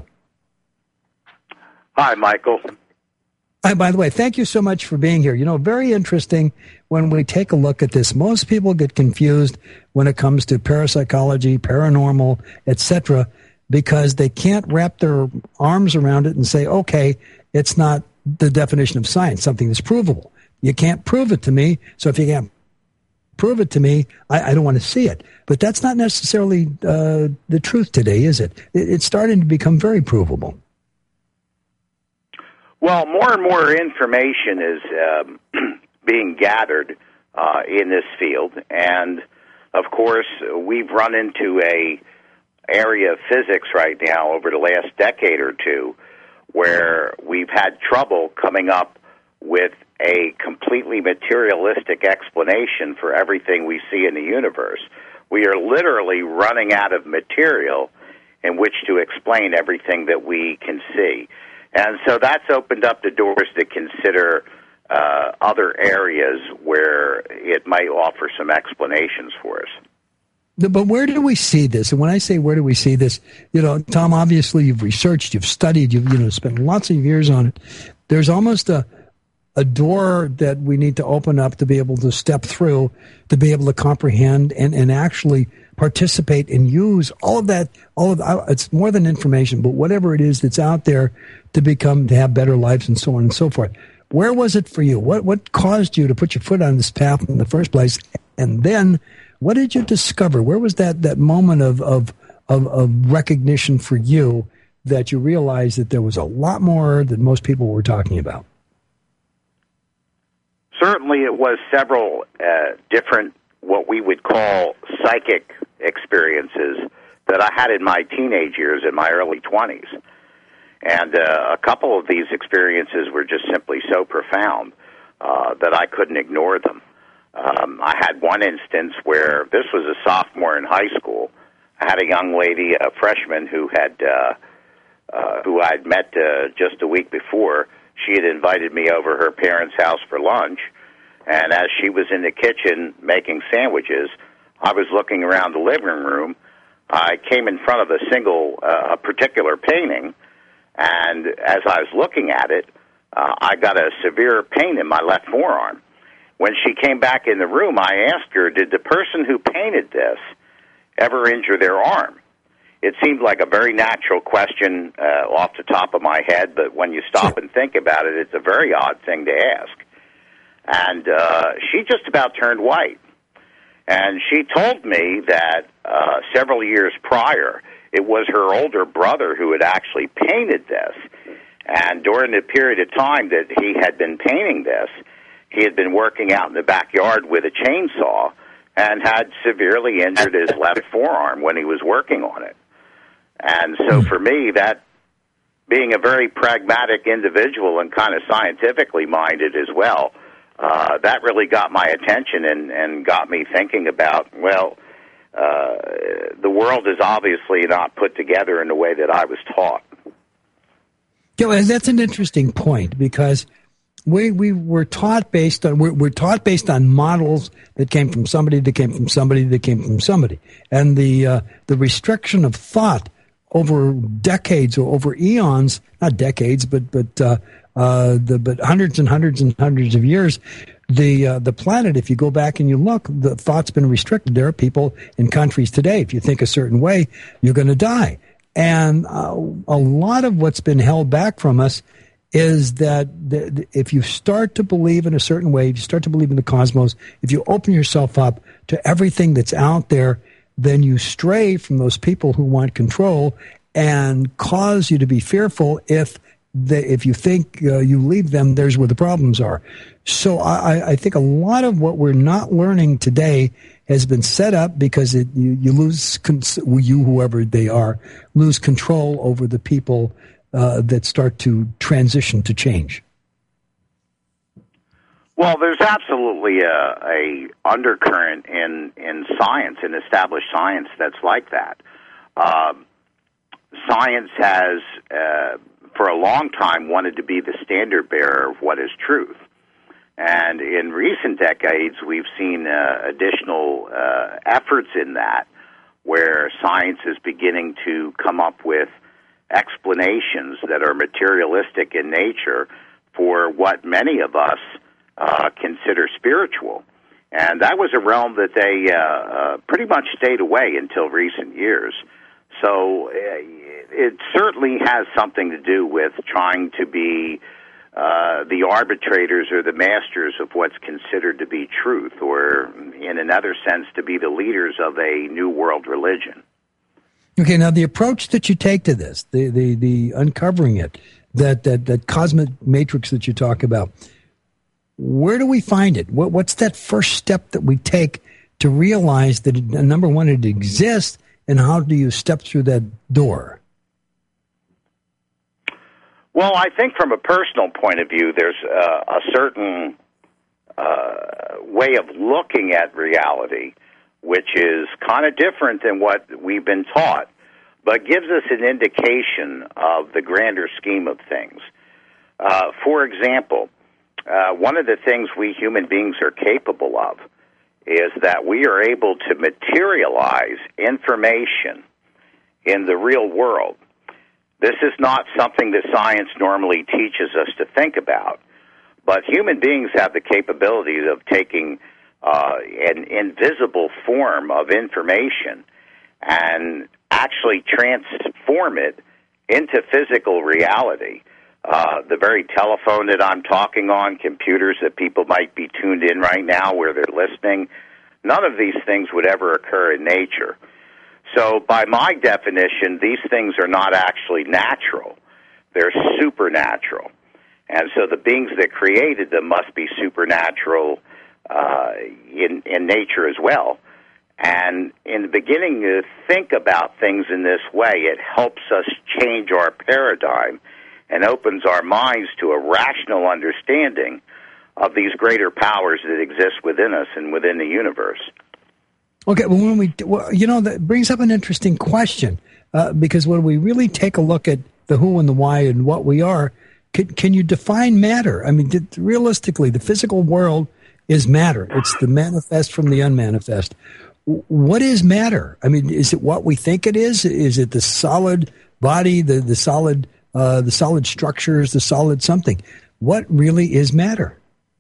Hi, Michael. By the way, thank you so much for being here. You know, very interesting when we take a look at this. Most people get confused when it comes to parapsychology, paranormal, etc., because they can't wrap their arms around it and say, okay, it's not the definition of science, something that's provable. You can't prove it to me, so if you can't prove it to me, I don't want to see it. But that's not necessarily the truth today, is it? It's starting to become very provable. Well, more and more information is being gathered in this field, and of course, we've run into a area of physics right now over the last decade or two where we've had trouble coming up with a completely materialistic explanation for everything we see in the universe. We are literally running out of material in which to explain everything that we can see. And so that's opened up the doors to consider other areas where it might offer some explanations for us. But where do we see this? And when I say where do we see this, Tom, obviously you've researched, you've studied, you've spent lots of years on it. There's almost a door that we need to open up to be able to step through, to be able to comprehend and actually participate and use all of that. It's more than information, but whatever it is that's out there to have better lives and so on and so forth. Where was it for you? What caused you to put your foot on this path in the first place? And then what did you discover? Where was that moment of recognition for you that you realized that there was a lot more than most people were talking about? Certainly it was several different, what we would call psychic experiences that I had in my teenage years, in my early 20s. And a couple of these experiences were just simply so profound that I couldn't ignore them. I had one instance where this was a sophomore in high school. I had a young lady, a freshman, who I'd met just a week before. She had invited me over her parents' house for lunch, and as she was in the kitchen making sandwiches, I was looking around the living room. I came in front of a particular painting, and as I was looking at it, I got a severe pain in my left forearm. When she came back in the room, I asked her, did the person who painted this ever injure their arm? It seemed like a very natural question off the top of my head, but when you stop and think about it, it's a very odd thing to ask. And she just about turned white. And she told me that several years prior, it was her older brother who had actually painted this. And during the period of time that he had been painting this, he had been working out in the backyard with a chainsaw and had severely injured his left forearm when he was working on it. And so for me, that being a very pragmatic individual and kind of scientifically minded as well, that really got my attention and got me thinking about, the world is obviously not put together in the way that I was taught. That's an interesting point, because we were taught based on models that came from somebody, that came from somebody, that came from somebody, and the restriction of thought over decades or over eons, not decades, but hundreds and hundreds and hundreds of years. The planet, if you go back and you look, the thought's been restricted. There are people in countries today, if you think a certain way, you're going to die. And a lot of what's been held back from us is that if you start to believe in a certain way, if you start to believe in the cosmos, if you open yourself up to everything that's out there, then you stray from those people who want control and cause you to be fearful if you think you leave them, there's where the problems are. So I think a lot of what we're not learning today has been set up because you lose, whoever they are, lose control over the people that start to transition to change. Well, there's absolutely a undercurrent in science, in established science, that's like that. Science has, for a long time, wanted to be the standard bearer of what is truth. And in recent decades, we've seen additional efforts in that, where science is beginning to come up with explanations that are materialistic in nature for what many of us consider spiritual. And that was a realm that they pretty much stayed away until recent years. So it certainly has something to do with trying to be the arbitrators or the masters of what's considered to be truth, or in another sense, to be the leaders of a new world religion. Okay, now the approach that you take to this, the uncovering it, that cosmic matrix that you talk about, where do we find it? What's that first step that we take to realize that, number one, it exists, and how do you step through that door? Well, I think from a personal point of view, there's a certain way of looking at reality, which is kind of different than what we've been taught, but gives us an indication of the grander scheme of things. For example, one of the things we human beings are capable of is that we are able to materialize information in the real world. This is not something that science normally teaches us to think about, but human beings have the capability of taking an invisible form of information and actually transform it into physical reality. The very telephone that I'm talking on, computers that people might be tuned in right now where they're listening, none of these things would ever occur in nature. So by my definition, these things are not actually natural. They're supernatural. And so the beings that created them must be supernatural in nature as well. And in the beginning to think about things in this way, it helps us change our paradigm and opens our minds to a rational understanding of these greater powers that exist within us and within the universe. Okay, well, that brings up an interesting question, because when we really take a look at the who and the why and what we are, can you define matter? I mean, realistically, the physical world is matter. It's the manifest from the unmanifest. What is matter? I mean, is it what we think it is? Is it the solid body, the solid structures, the solid something? What really is matter?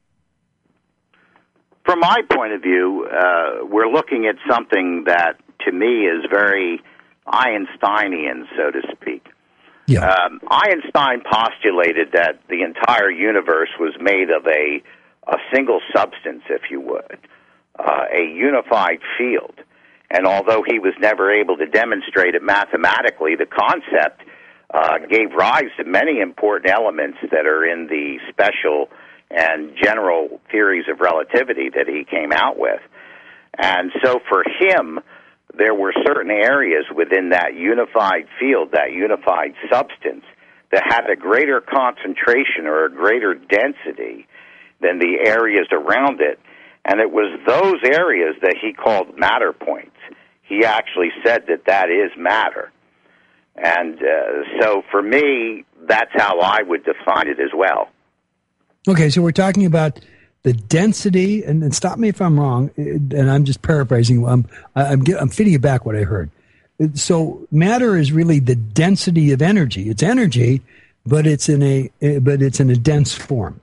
From my point of view, we're looking at something that, to me, is very Einsteinian, so to speak. Yeah. Einstein postulated that the entire universe was made of a single substance, if you would, a unified field. And although he was never able to demonstrate it mathematically, the concept gave rise to many important elements that are in the special and general theories of relativity that he came out with. And so for him, there were certain areas within that unified field, that unified substance, that had a greater concentration or a greater density than the areas around it. And it was those areas that he called matter points. He actually said that is matter. And so for me, that's how I would define it as well. Okay, so we're talking about the density, and stop me if I'm wrong, and I'm just paraphrasing. I'm feeding you back what I heard. So matter is really the density of energy. It's energy, but it's in a dense form.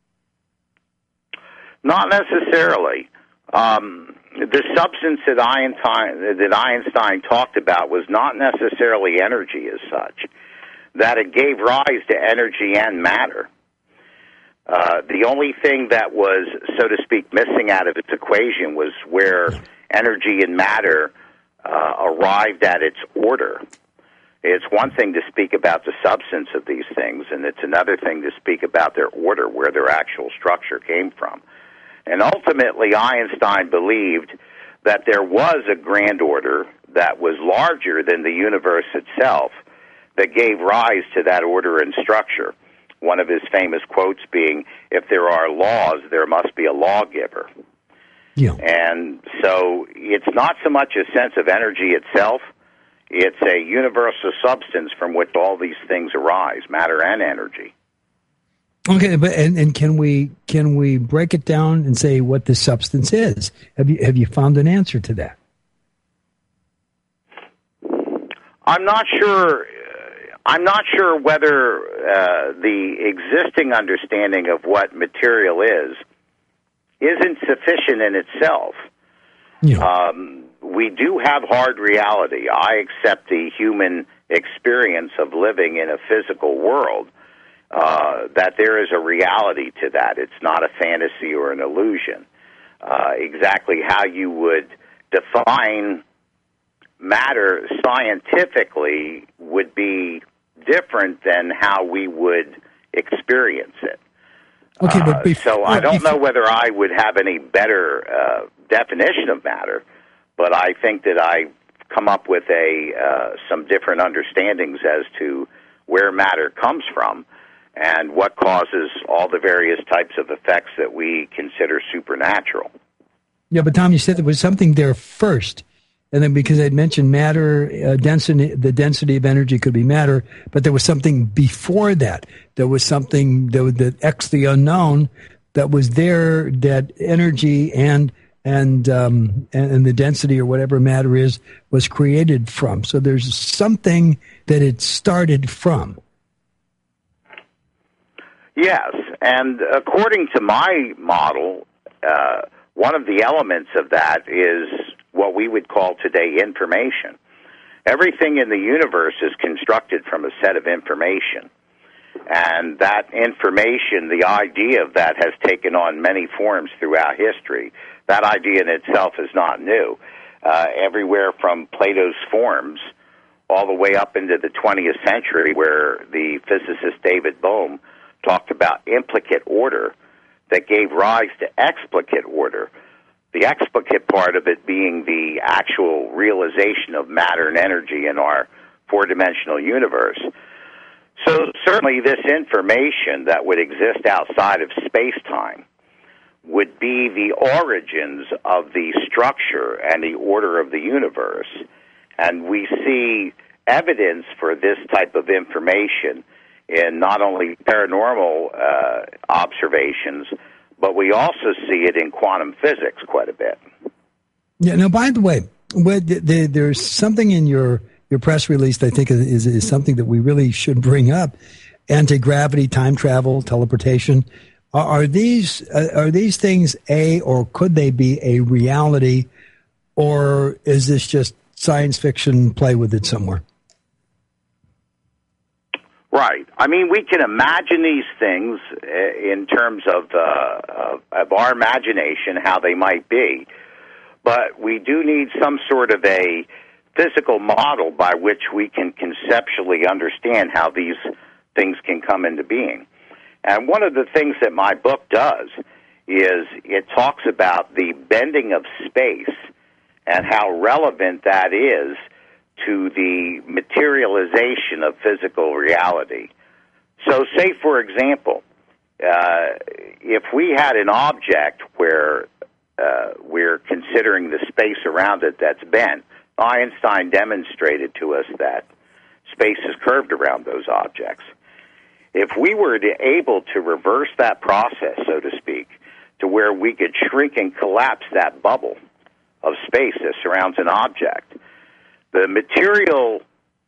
Not necessarily. The substance that Einstein talked about was not necessarily energy as such, that it gave rise to energy and matter. The only thing that was, so to speak, missing out of its equation was where energy and matter arrived at its order. It's one thing to speak about the substance of these things, and it's another thing to speak about their order, where their actual structure came from. And ultimately, Einstein believed that there was a grand order that was larger than the universe itself that gave rise to that order and structure. One of his famous quotes being, "If there are laws, there must be a lawgiver." Yeah. And so it's not so much a sense of energy itself, it's a universal substance from which all these things arise, matter and energy. Okay, but and can we break it down and say what this substance is? Have you found an answer to that? I'm not sure. I'm not sure whether the existing understanding of what material isn't sufficient in itself. Yeah. We do have hard reality. I accept the human experience of living in a physical world, that there is a reality to that. It's not a fantasy or an illusion. Exactly how you would define matter scientifically would be different than how we would experience it. Okay, but so I don't know whether I would have any better definition of matter, but I think that I've come up with some different understandings as to where matter comes from and what causes all the various types of effects that we consider supernatural. Yeah, but Tom, you said there was something there first. And then because I'd mentioned matter, density, the density of energy could be matter, but there was something before that. There was something, that X, the unknown, that was there, that energy and the density or whatever matter is was created from. So there's something that it started from. Yes, and according to my model, one of the elements of that is what we would call today information. Everything in the universe is constructed from a set of information. And that information, the idea of that has taken on many forms throughout history. That idea in itself is not new. Everywhere from Plato's Forms all the way up into the 20th century, where the physicist David Bohm talked about implicate order that gave rise to explicate order. The explicate part of it being the actual realization of matter and energy in our four-dimensional universe. So certainly this information that would exist outside of space-time would be the origins of the structure and the order of the universe. And we see evidence for this type of information in not only paranormal observations, but we also see it in quantum physics quite a bit. Yeah. Now, by the way, there's something in your press release that I think is something that we really should bring up: anti-gravity, time travel, teleportation. Are these things or could they be a reality, or is this just science fiction? Play with it somewhere. Right. I mean, we can imagine these things in terms of our imagination, how they might be, but we do need some sort of a physical model by which we can conceptually understand how these things can come into being. And one of the things that my book does is it talks about the bending of space and how relevant that is to the materialization of physical reality. So say, for example, if we had an object where we're considering the space around it that's bent, Einstein demonstrated to us that space is curved around those objects. If we were able to reverse that process, so to speak, to where we could shrink and collapse that bubble of space that surrounds an object, the material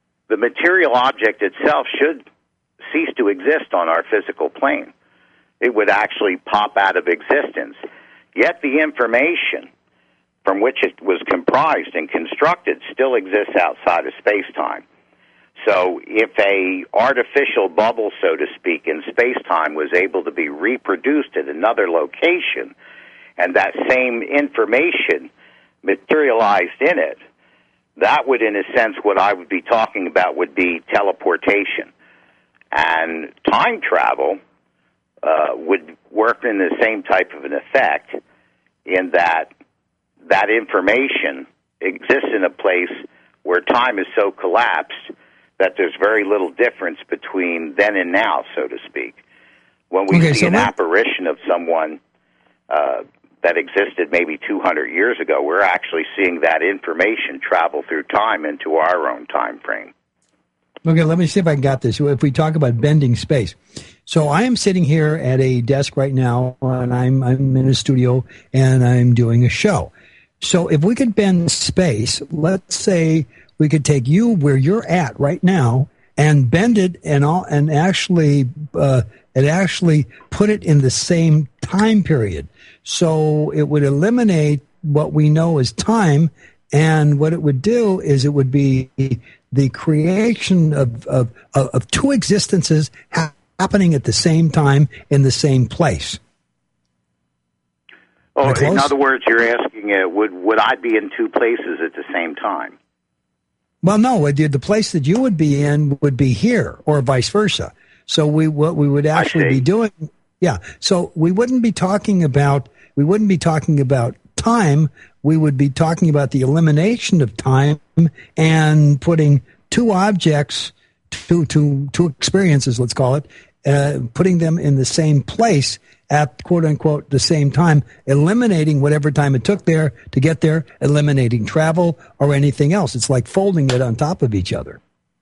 object itself should cease to exist on our physical plane. It would actually pop out of existence. Yet the information from which it was comprised and constructed still exists outside of space-time. So if a artificial bubble, so to speak, in space-time was able to be reproduced at another location, and that same information materialized in it, that would, in a sense, what I would be talking about would be teleportation. And time travel would work in the same type of an effect, in that that information exists in a place where time is so collapsed that there's very little difference between then and now, so to speak. When we see an apparition of someone that existed maybe 200 years ago, we're actually seeing that information travel through time into our own time frame. Okay, let me see if I got this. If we talk about bending space. So I am sitting here at a desk right now, and I'm in a studio, and I'm doing a show. So if we could bend space, let's say we could take you where you're at right now and bend it and actually put it in the same time period. So it would eliminate what we know as time, and what it would do is it would be the creation of two existences happening at the same time in the same place. Oh, in other words, you're asking, would I be in two places at the same time? Well, no, the place that you would be in would be here, or vice versa. So what we would actually be doing, yeah. So we wouldn't be talking about time. We would be talking about the elimination of time and putting two objects, two experiences, let's call it, putting them in the same place at quote unquote the same time, eliminating whatever time it took there to get there, eliminating travel or anything else. It's like folding it on top of each other.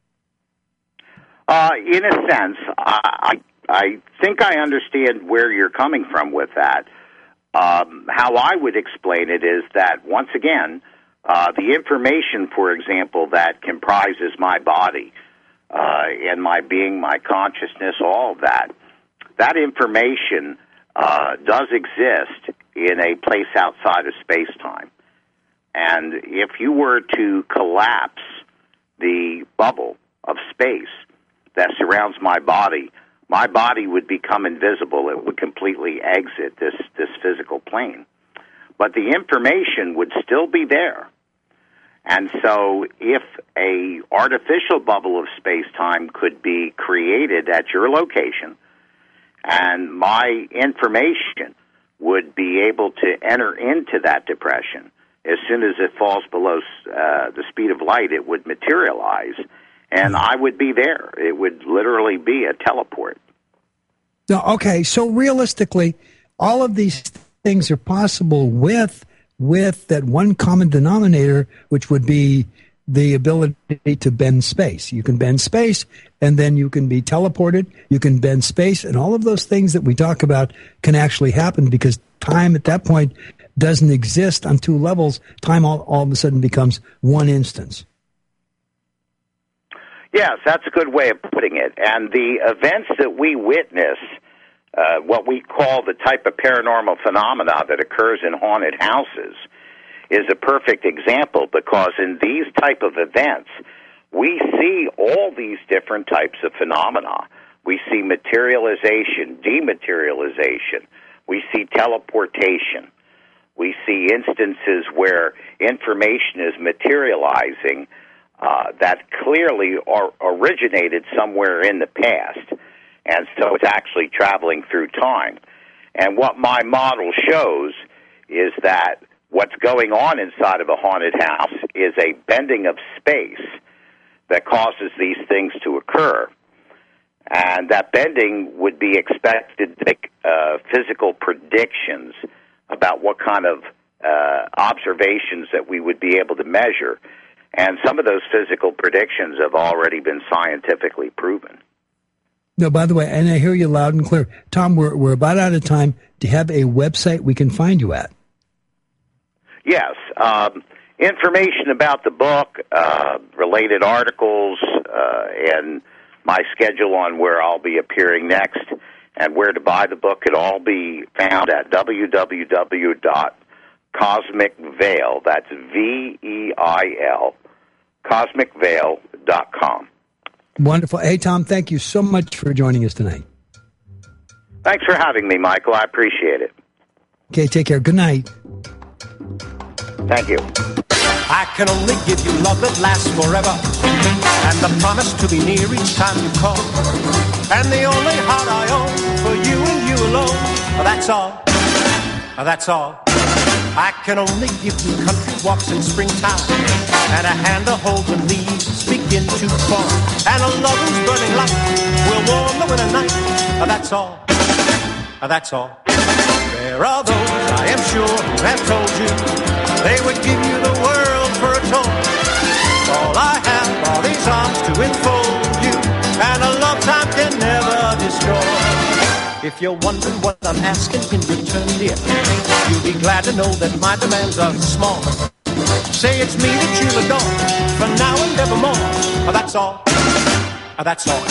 In a sense, I think I understand where you're coming from with that. How I would explain it is that, once again, the information, for example, that comprises my body and my being, my consciousness, all of that information does exist in a place outside of space-time. And if you were to collapse the bubble of space that surrounds my body would become invisible. It would completely exit this physical plane. But the information would still be there. And so if a artificial bubble of space-time could be created at your location, and my information would be able to enter into that depression, as soon as it falls below the speed of light, it would materialize, and I would be there. It would literally be a teleport. No, okay, so realistically, all of these things are possible with that one common denominator, which would be the ability to bend space. You can bend space, and then you can be teleported. You can bend space, and all of those things that we talk about can actually happen because time at that point doesn't exist on two levels. Time all of a sudden becomes one instance. Yes, that's a good way of putting it. And the events that we witness, what we call the type of paranormal phenomena that occurs in haunted houses, is a perfect example, because in these type of events, we see all these different types of phenomena. We see materialization, dematerialization. We see teleportation. We see instances where information is materializing that clearly originated somewhere in the past, and so it's actually traveling through time. And what my model shows is that what's going on inside of a haunted house is a bending of space that causes these things to occur. And that bending would be expected to make physical predictions about what kind of observations that we would be able to measure. And some of those physical predictions have already been scientifically proven. No, by the way, and I hear you loud and clear. Tom, we're about out of time. Do you have a website we can find you at? Yes. Information about the book, related articles, and my schedule on where I'll be appearing next and where to buy the book could all be found at www.cosmicveil, that's V-E-I-L, cosmicveil.com. Wonderful. Hey, Tom, thank you so much for joining us tonight. Thanks for having me, Michael. I appreciate it. Okay, take care. Good night. Thank you. I can only give you love that lasts forever, and the promise to be near each time you call, and the only heart I own for you and you alone. That's all. That's all. I can only give you country walks in springtime, and a hand to hold when leaves begin to fall, and a love whose burning light will warm the winter night. That's all. That's all. There are those, I am sure, who have told you they would give you the world for a tour. All I have are these arms to enfold you, and a love time can never destroy. If you're wondering what I'm asking in return, dear, you'll be glad to know that my demands are small. Say it's me that you'll adore, for now and evermore. That's all. That's all.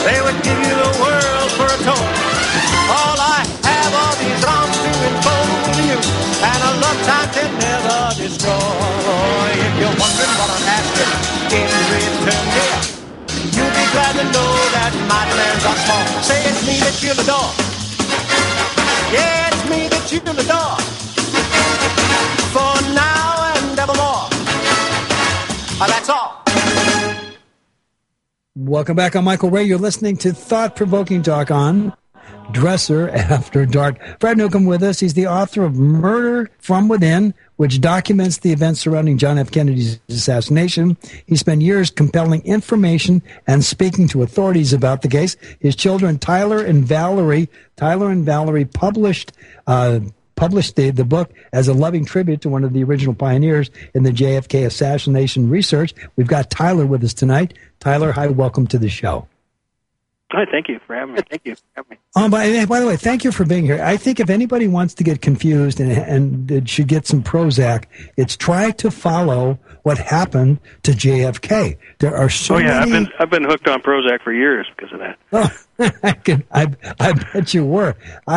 They would give you the world for a toy. All I have are these arms to enfold you, and a love time can never destroy. If you're wondering what I'm asking in return, dear, you'll be glad to know that my demands are small. Say it's me that you'll adore. Yeah, it's me that you'll adore. For now and evermore. That's all. Welcome back. I'm Michael Ray. You're listening to Thought-Provoking Talk on Dresser After Dark. Fred Newcomb with us. He's the author of Murder from Within, which documents the events surrounding John F. Kennedy's assassination. He spent years compelling information and speaking to authorities about the case. His children, Tyler and Valerie published the book as a loving tribute to one of the original pioneers in the JFK assassination research. We've got Tyler with us tonight. Tyler, hi, welcome to the show. Hi, thank you for having me. By the way, thank you for being here. I think if anybody wants to get confused and should get some Prozac, it's try to follow what happened to JFK. There are so many... I've been hooked on Prozac for years because of that. Oh, I bet you were.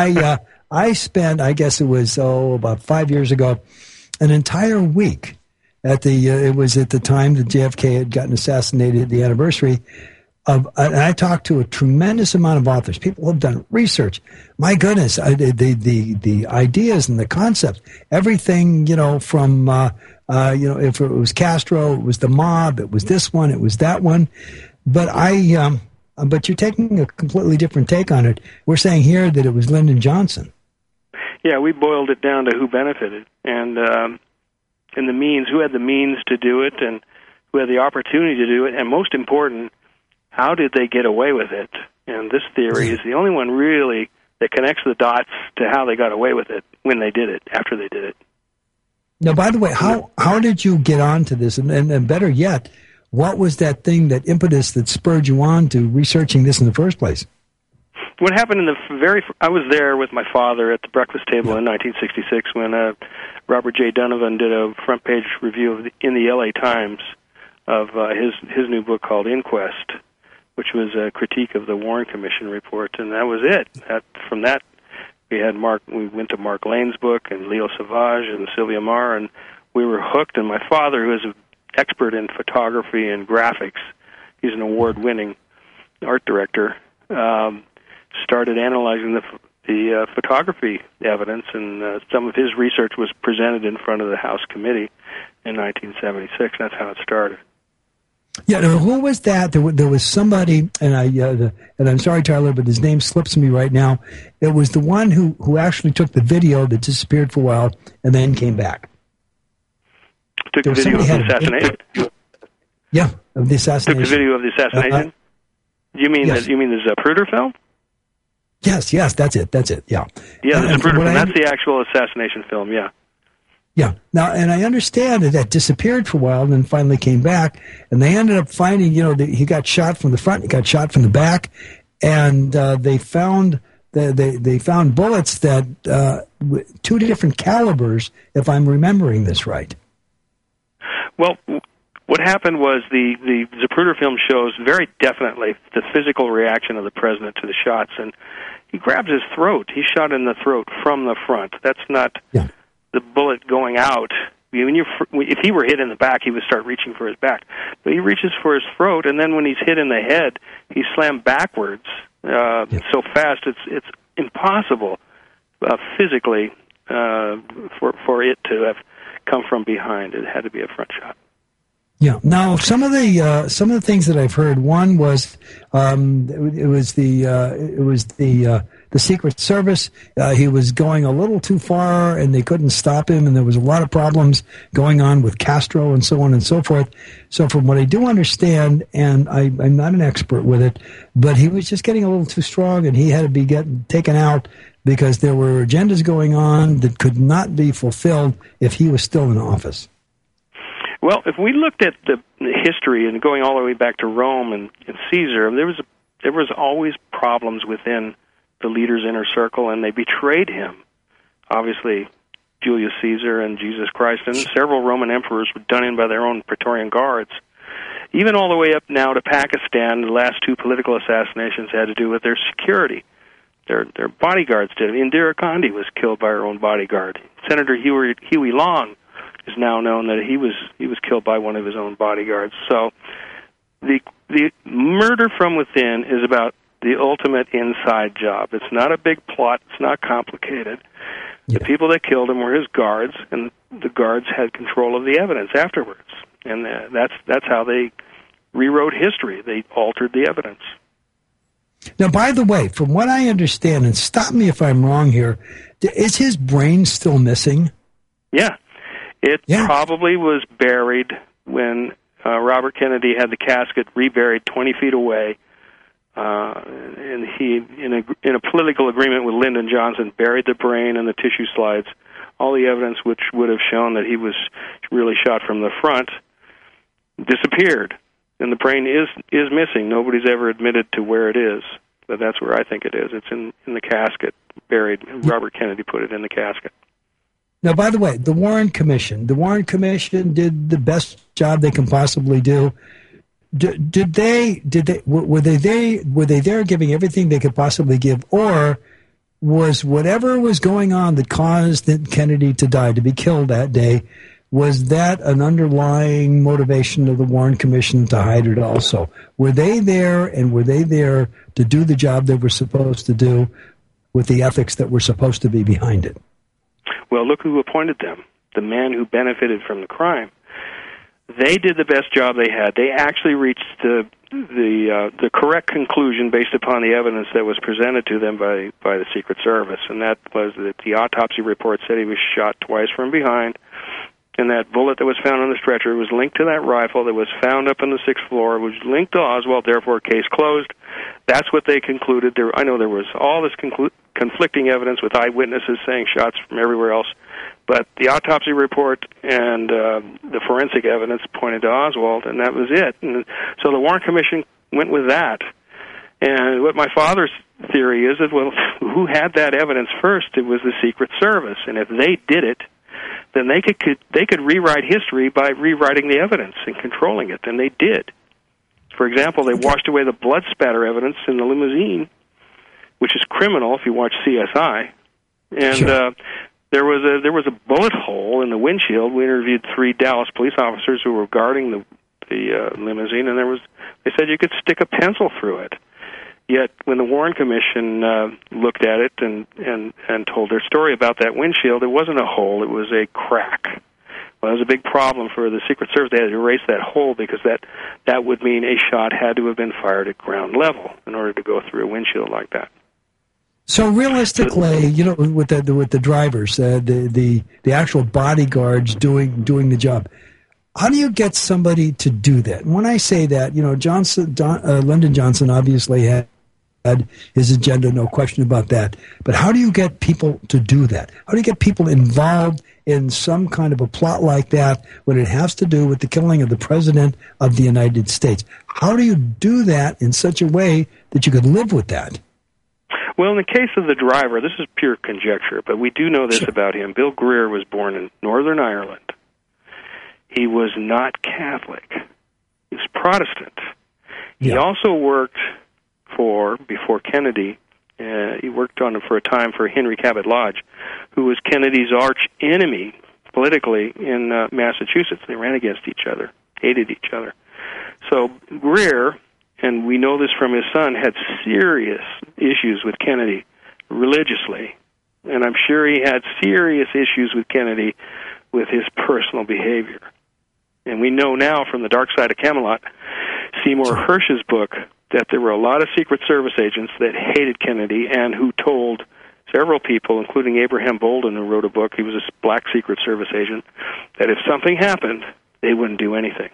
I spent, I guess it was about 5 years ago, an entire week at it was at the time that JFK had gotten assassinated, the anniversary. And I talked to a tremendous amount of authors, people who have done research. My goodness, the ideas and the concepts, everything, from, if it was Castro, it was the mob, it was this one, it was that one. But but you're taking a completely different take on it. We're saying here that it was Lyndon Johnson. Yeah, we boiled it down to who benefited and the means, who had the means to do it and who had the opportunity to do it, and most important, how did they get away with it? And this theory is the only one really that connects the dots to how they got away with it when they did it, after they did it. Now, by the way, how did you get onto this? And better yet, what was that thing, that impetus that spurred you on to researching this in the first place? What happened I was there with my father at the breakfast table in 1966 when Robert J. Donovan did a front page review in the LA Times of his new book called Inquest, which was a critique of the Warren Commission report, and that was it. From that, we went to Mark Lane's book and Leo Savage and Sylvia Marr, and we were hooked. And my father, who is an expert in photography and graphics, he's an award-winning art director, started analyzing the photography evidence, and some of his research was presented in front of the House Committee in 1976. That's how it started. Yeah, now, who was that? There was somebody, and I'm sorry, Tyler, but his name slips me right now. It was the one who actually took the video that disappeared for a while and then came back. Took the video of the assassination? Yeah, of the assassination. Took the video of the assassination? You mean the Zapruder film? Yes, that's it, yeah. Yeah, the Zapruder film, that's the actual assassination film, yeah. Yeah. Now, and I understand that disappeared for a while and then finally came back, and they ended up finding, he got shot from the front, he got shot from the back, and they found bullets that two different calibers, if I'm remembering this right. Well, what happened was the Zapruder film shows very definitely the physical reaction of the president to the shots, and he grabs his throat. He's shot in the throat from the front. That's not the bullet going out. If he were hit in the back, he would start reaching for his back. But he reaches for his throat, and then when he's hit in the head, he's slammed backwards so fast it's impossible physically for it to have come from behind. It had to be a front shot. Yeah. Now, some of the things that I've heard. One was it was the Secret Service. He was going a little too far, and they couldn't stop him. And there was a lot of problems going on with Castro and so on and so forth. So, from what I do understand, and I'm not an expert with it, but he was just getting a little too strong, and he had to be taken out because there were agendas going on that could not be fulfilled if he was still in office. Well, if we looked at the history and going all the way back to Rome and Caesar, there was always problems within the leader's inner circle, and they betrayed him. Obviously, Julius Caesar and Jesus Christ, and several Roman emperors were done in by their own Praetorian guards. even all the way up now to Pakistan. The last 2 political assassinations had to do with their security. Their bodyguards did it. Indira Gandhi was killed by her own bodyguard. Senator Huey Long is now known that he was killed by one of his own bodyguards. So the murder from within is about the ultimate inside job. It's not a big plot. It's not complicated. Yeah. The people that killed him were his guards, and the guards had control of the evidence afterwards. And that's how they rewrote history. They altered the evidence. Now, by the way, from what I understand, and stop me if I'm wrong here, is his brain still missing? Yeah. It probably was buried when Robert Kennedy had the casket reburied 20 feet away. And he, in a political agreement with Lyndon Johnson, buried the brain and the tissue slides, all the evidence which would have shown that he was really shot from the front, disappeared. And the brain is missing. Nobody's ever admitted to where it is, but that's where I think it is. It's in the casket, buried. Robert Kennedy put it in the casket. Now, by the way, the Warren Commission did the best job they can possibly do. Were they there giving everything they could possibly give, or was whatever was going on that caused Kennedy to die, to be killed that day, was that an underlying motivation of the Warren Commission to hide it also? Were they there, and were they there to do the job they were supposed to do with the ethics that were supposed to be behind it? Well, look who appointed them, the man who benefited from the crime. They did the best job they had. They actually reached the correct conclusion based upon the evidence that was presented to them by the Secret Service, and that was that the autopsy report said he was shot twice from behind, and that bullet that was found on the stretcher was linked to that rifle that was found up on the 6th floor, was linked to Oswald, therefore case closed. That's what they concluded. I know there was all this conflicting evidence with eyewitnesses saying shots from everywhere else, but the autopsy report and the forensic evidence pointed to Oswald, and that was it. And so the Warren Commission went with that. And what my father's theory is that, well, who had that evidence first? It was the Secret Service, and if they did it, then they could rewrite history by rewriting the evidence and controlling it, and they did. For example, they washed away the blood spatter evidence in the limousine, which is criminal if you watch CSI. And sure. There was a bullet hole in the windshield. We interviewed 3 Dallas police officers who were guarding the limousine, and they said you could stick a pencil through it. Yet when the Warren Commission looked at it and told their story about that windshield, it wasn't a hole, it was a crack. Well, it was a big problem for the Secret Service. They had to erase that hole because that would mean a shot had to have been fired at ground level in order to go through a windshield like that. So realistically, with the drivers, the actual bodyguards doing the job, how do you get somebody to do that? And when I say that, Lyndon Johnson obviously had his agenda, no question about that. But how do you get people to do that? How do you get people involved in some kind of a plot like that when it has to do with the killing of the President of the United States? How do you do that in such a way that you could live with that? Well, in the case of the driver, this is pure conjecture, but we do know this about him. Bill Greer was born in Northern Ireland. He was not Catholic. He was Protestant. He also worked before Kennedy, he worked on it for a time for Henry Cabot Lodge, who was Kennedy's arch enemy politically in Massachusetts. They ran against each other, hated each other. So Greer, and we know this from his son, had serious issues with Kennedy religiously. And I'm sure he had serious issues with Kennedy with his personal behavior. And we know now from The Dark Side of Camelot, Seymour Hersh's book, that there were a lot of Secret Service agents that hated Kennedy and who told several people, including Abraham Bolden, who wrote a book, he was a black Secret Service agent, that if something happened, they wouldn't do anything.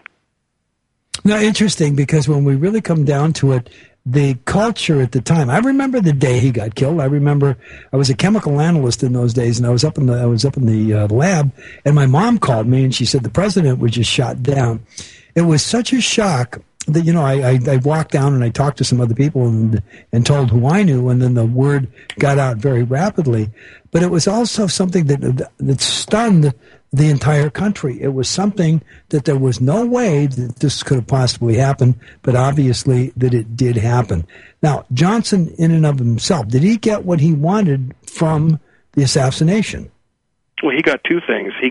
Now, interesting, because when we really come down to it, the culture at the time, I remember the day he got killed. I remember I was a chemical analyst in those days, and I was up in the lab, and my mom called me, and she said the president was just shot down. It was such a shock that, I walked down and I talked to some other people and told who I knew, and then the word got out very rapidly. But it was also something that stunned the entire country. It was something that there was no way that this could have possibly happened, but obviously that it did happen. Now, Johnson, in and of himself, did he get what he wanted from the assassination? Well, he got two things. He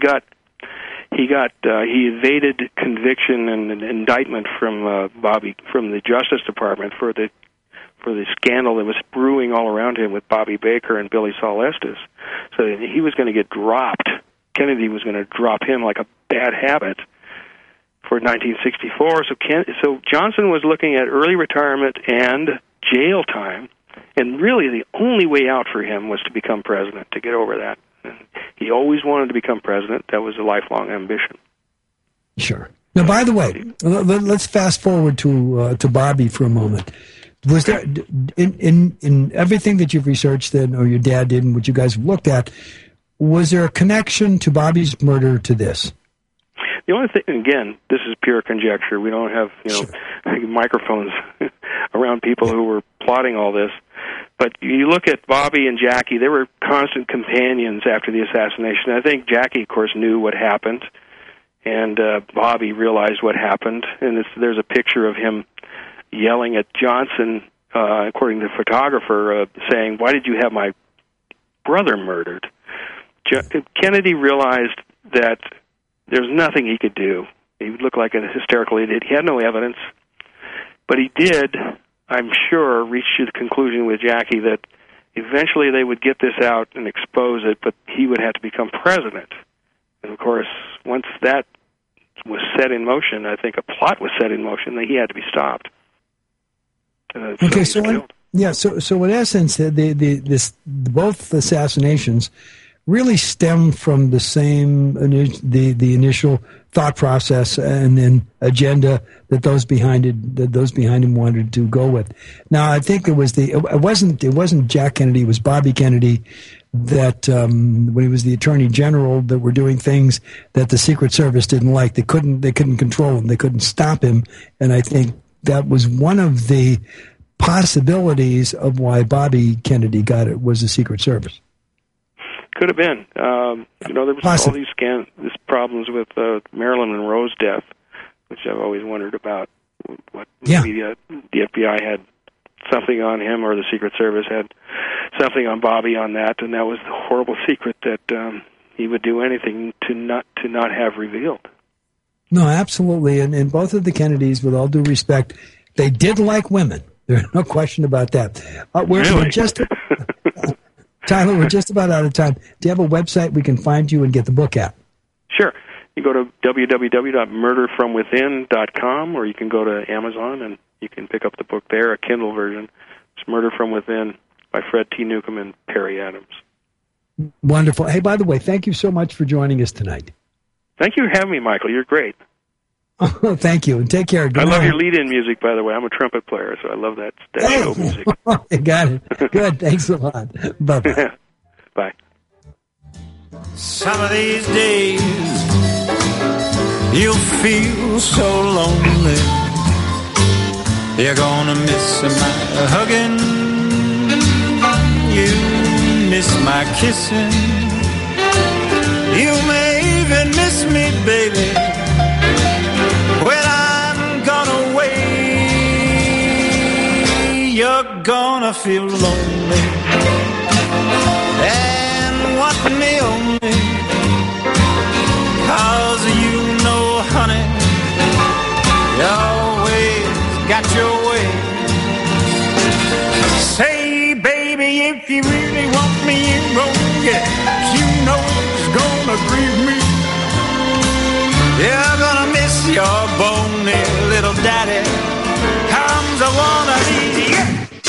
evaded conviction and indictment from the Justice Department for the scandal that was brewing all around him with Bobby Baker and Billy Saul Estes. So he was going to get dropped. Kennedy was going to drop him like a bad habit for 1964. So Johnson was looking at early retirement and jail time, and really the only way out for him was to become president, to get over that. And he always wanted to become president. That was a lifelong ambition. Sure. Now, by the way, let's fast forward to Bobby for a moment. Was there, in everything that you've researched then, or your dad did, and what you guys have looked at, was there a connection to Bobby's murder to this? The only thing, again, this is pure conjecture. We don't have microphones around people who were plotting all this. But you look at Bobby and Jackie; they were constant companions after the assassination. I think Jackie, of course, knew what happened, and Bobby realized what happened. And there's a picture of him yelling at Johnson, according to the photographer, saying, "Why did you have my brother murdered?" Kennedy realized that there's nothing he could do. He would look like a hysterical idiot. He had no evidence. But he did, I'm sure, reach to the conclusion with Jackie that eventually they would get this out and expose it, but he would have to become president. And, of course, once that was set in motion, I think a plot was set in motion, that he had to be stopped. Okay, so in essence, both assassinations really stemmed from the same the initial thought process and then agenda that those behind him wanted to go with. Now, I think it wasn't Jack Kennedy, it was Bobby Kennedy that when he was the Attorney General, that were doing things that the Secret Service didn't like. They couldn't control him. They couldn't stop him. And I think that was one of the possibilities of why Bobby Kennedy got it, was the Secret Service. Could have been. There was all these problems with Marilyn Monroe's death, which I've always wondered about. Maybe the FBI had something on him, or the Secret Service had something on Bobby on that, and that was the horrible secret that he would do anything to not have revealed. No, absolutely. And both of the Kennedys, with all due respect, they did like women. There's no question about that. We're just... Tyler, we're just about out of time. Do you have a website we can find you and get the book at? Sure. You go to www.murderfromwithin.com, or you can go to Amazon and you can pick up the book there, a Kindle version. It's Murder from Within by Fred T. Newcomb and Perry Adams. Wonderful. Hey, by the way, thank you so much for joining us tonight. Thank you for having me, Michael. You're great. Oh, thank you. And take care. Good night. Love your lead-in music, by the way. I'm a trumpet player, so I love that show music. You got it. Good. Thanks a lot. Bye-bye. Bye. Some of these days you'll feel so lonely. You're gonna miss my hugging. You miss my kissing. You may even miss me, baby, when I'm gone away. You're gonna feel lonely and want me only, 'cause you know, honey, you always got your way. Say, baby, if you really want me, you gon' get it. You know it's gonna grieve me. You're gonna miss your bony little daddy. Comes a one of these, yeah.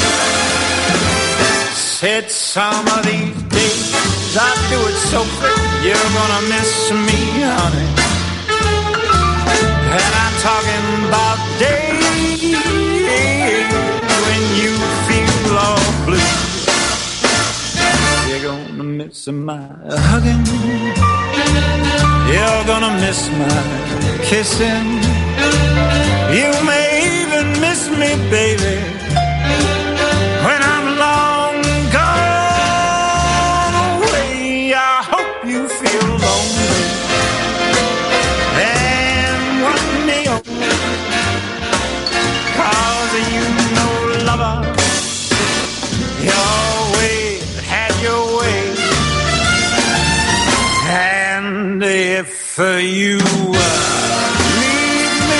Said some of these days I do it so quick. You're gonna miss me, honey. And I'm talking about days when you feel all blue. You're gonna miss my hugging. You're gonna miss my kissing. You may even miss me, baby, when I'm long gone away. I hope you feel lonely if you leave me.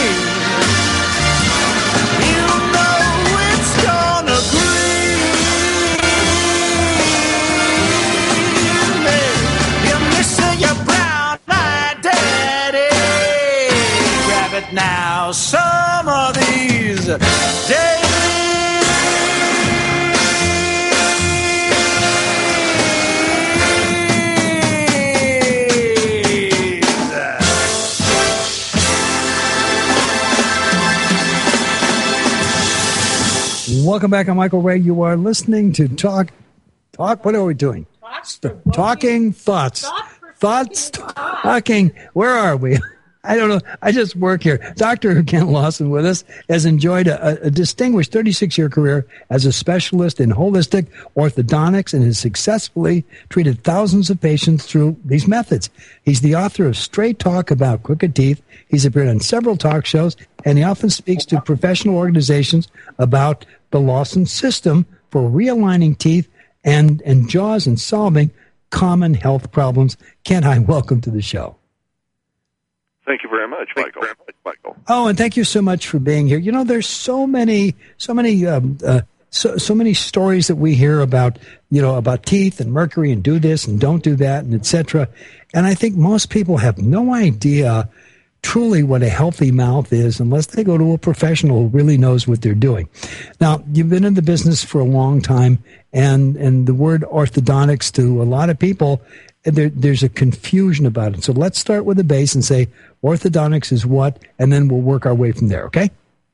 You know it's gonna grieve me. You're missing your brown-eyed daddy. Grab it now, some of these days. Welcome back. I'm Michael Ray. You are listening to Talk. What are we doing? Talking Thoughts. Thoughts Talking. Where are we? I don't know. I just work here. Dr. Ken Lawson with us has enjoyed a distinguished 36-year career as a specialist in holistic orthodontics and has successfully treated thousands of patients through these methods. He's the author of Straight Talk About Crooked Teeth. He's appeared on several talk shows, and he often speaks to professional organizations about the Lawson system for realigning teeth and jaws and solving common health problems. Ken, hi, welcome to the show. Thank you very much, Michael. Oh, and thank you so much for being here. You know, there's so many stories that we hear about, about teeth and mercury and do this and don't do that and etc. And I think most people have no idea truly what a healthy mouth is unless they go to a professional who really knows what they're doing. Now, you've been in the business for a long time, and the word orthodontics to a lot of people, there's a confusion about it. So let's start with the base and say orthodontics is what, and then we'll work our way from there, okay?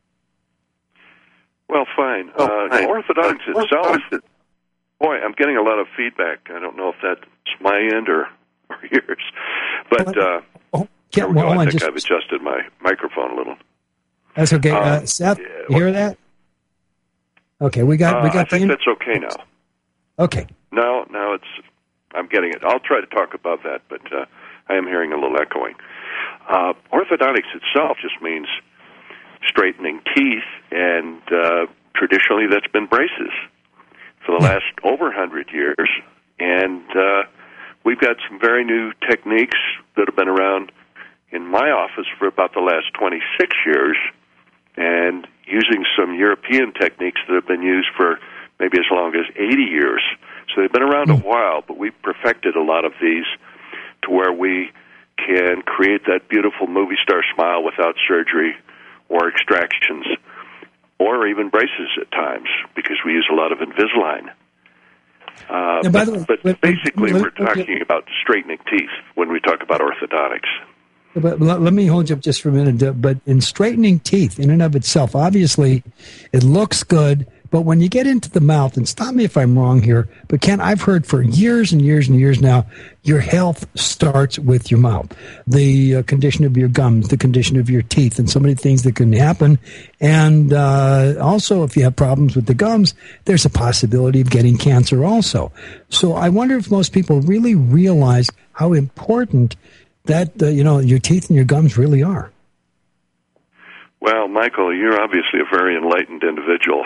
Well, fine. Orthodontics itself, boy, I'm getting a lot of feedback. I don't know if that's my end or yours. But I think I've adjusted my microphone a little. That's okay. Seth, you hear that? Okay, we got. I think that's okay now. Okay. Now I'm getting it. I'll try to talk about that, but I am hearing a little echoing. Orthodontics itself just means straightening teeth, and traditionally that's been braces for the last over 100 years. And we've got some very new techniques that have been around in my office for about the last 26 years, and using some European techniques that have been used for maybe as long as 80 years. So they've been around a while, but we've perfected a lot of these to where we can create that beautiful movie star smile without surgery or extractions or even braces at times, because we use a lot of Invisalign. But basically we're talking about straightening teeth when we talk about orthodontics. But let me hold you up just for a minute. But in straightening teeth, in and of itself, obviously, it looks good. But when you get into the mouth, and stop me if I'm wrong here, but Ken, I've heard for years and years and years now, your health starts with your mouth. The condition of your gums, the condition of your teeth, and so many things that can happen. And also, if you have problems with the gums, there's a possibility of getting cancer also. So I wonder if most people really realize how important that, your teeth and your gums really are. Well, Michael, you're obviously a very enlightened individual.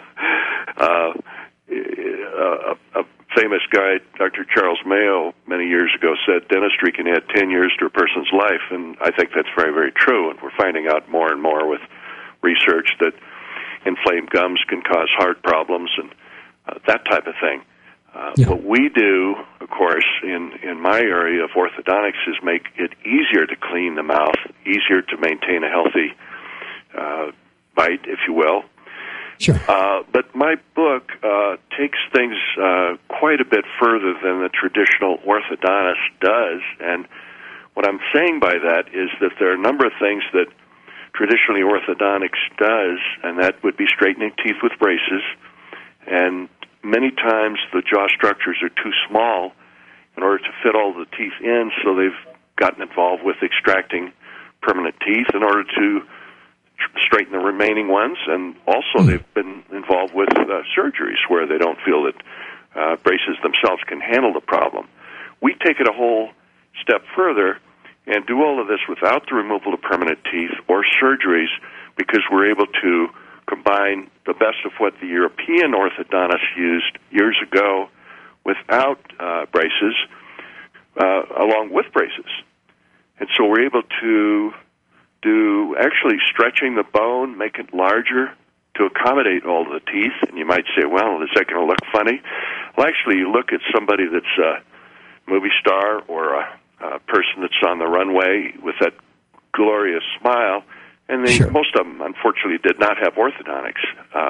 A famous guy, Dr. Charles Mayo, many years ago said dentistry can add 10 years to a person's life, and I think that's very, very true. And we're finding out more and more with research that inflamed gums can cause heart problems and that type of thing. What we do, of course, in my area of orthodontics is make it easier to clean the mouth, easier to maintain a healthy bite, if you will. Sure. But my book takes things quite a bit further than the traditional orthodontist does. And what I'm saying by that is that there are a number of things that traditionally orthodontics does, and that would be straightening teeth with braces. And many times the jaw structures are too small in order to fit all the teeth in, so they've gotten involved with extracting permanent teeth in order to straighten the remaining ones, and also they've been involved with surgeries where they don't feel that braces themselves can handle the problem. We take it a whole step further and do all of this without the removal of permanent teeth or surgeries, because we're able to combine the best of what the European orthodontists used years ago without braces, along with braces. And so we're able to do actually stretching the bone, make it larger to accommodate all the teeth. And you might say, well, is that going to look funny? Well, actually, you look at somebody that's a movie star or a person that's on the runway with that glorious smile, and they, most of them, unfortunately, did not have orthodontics.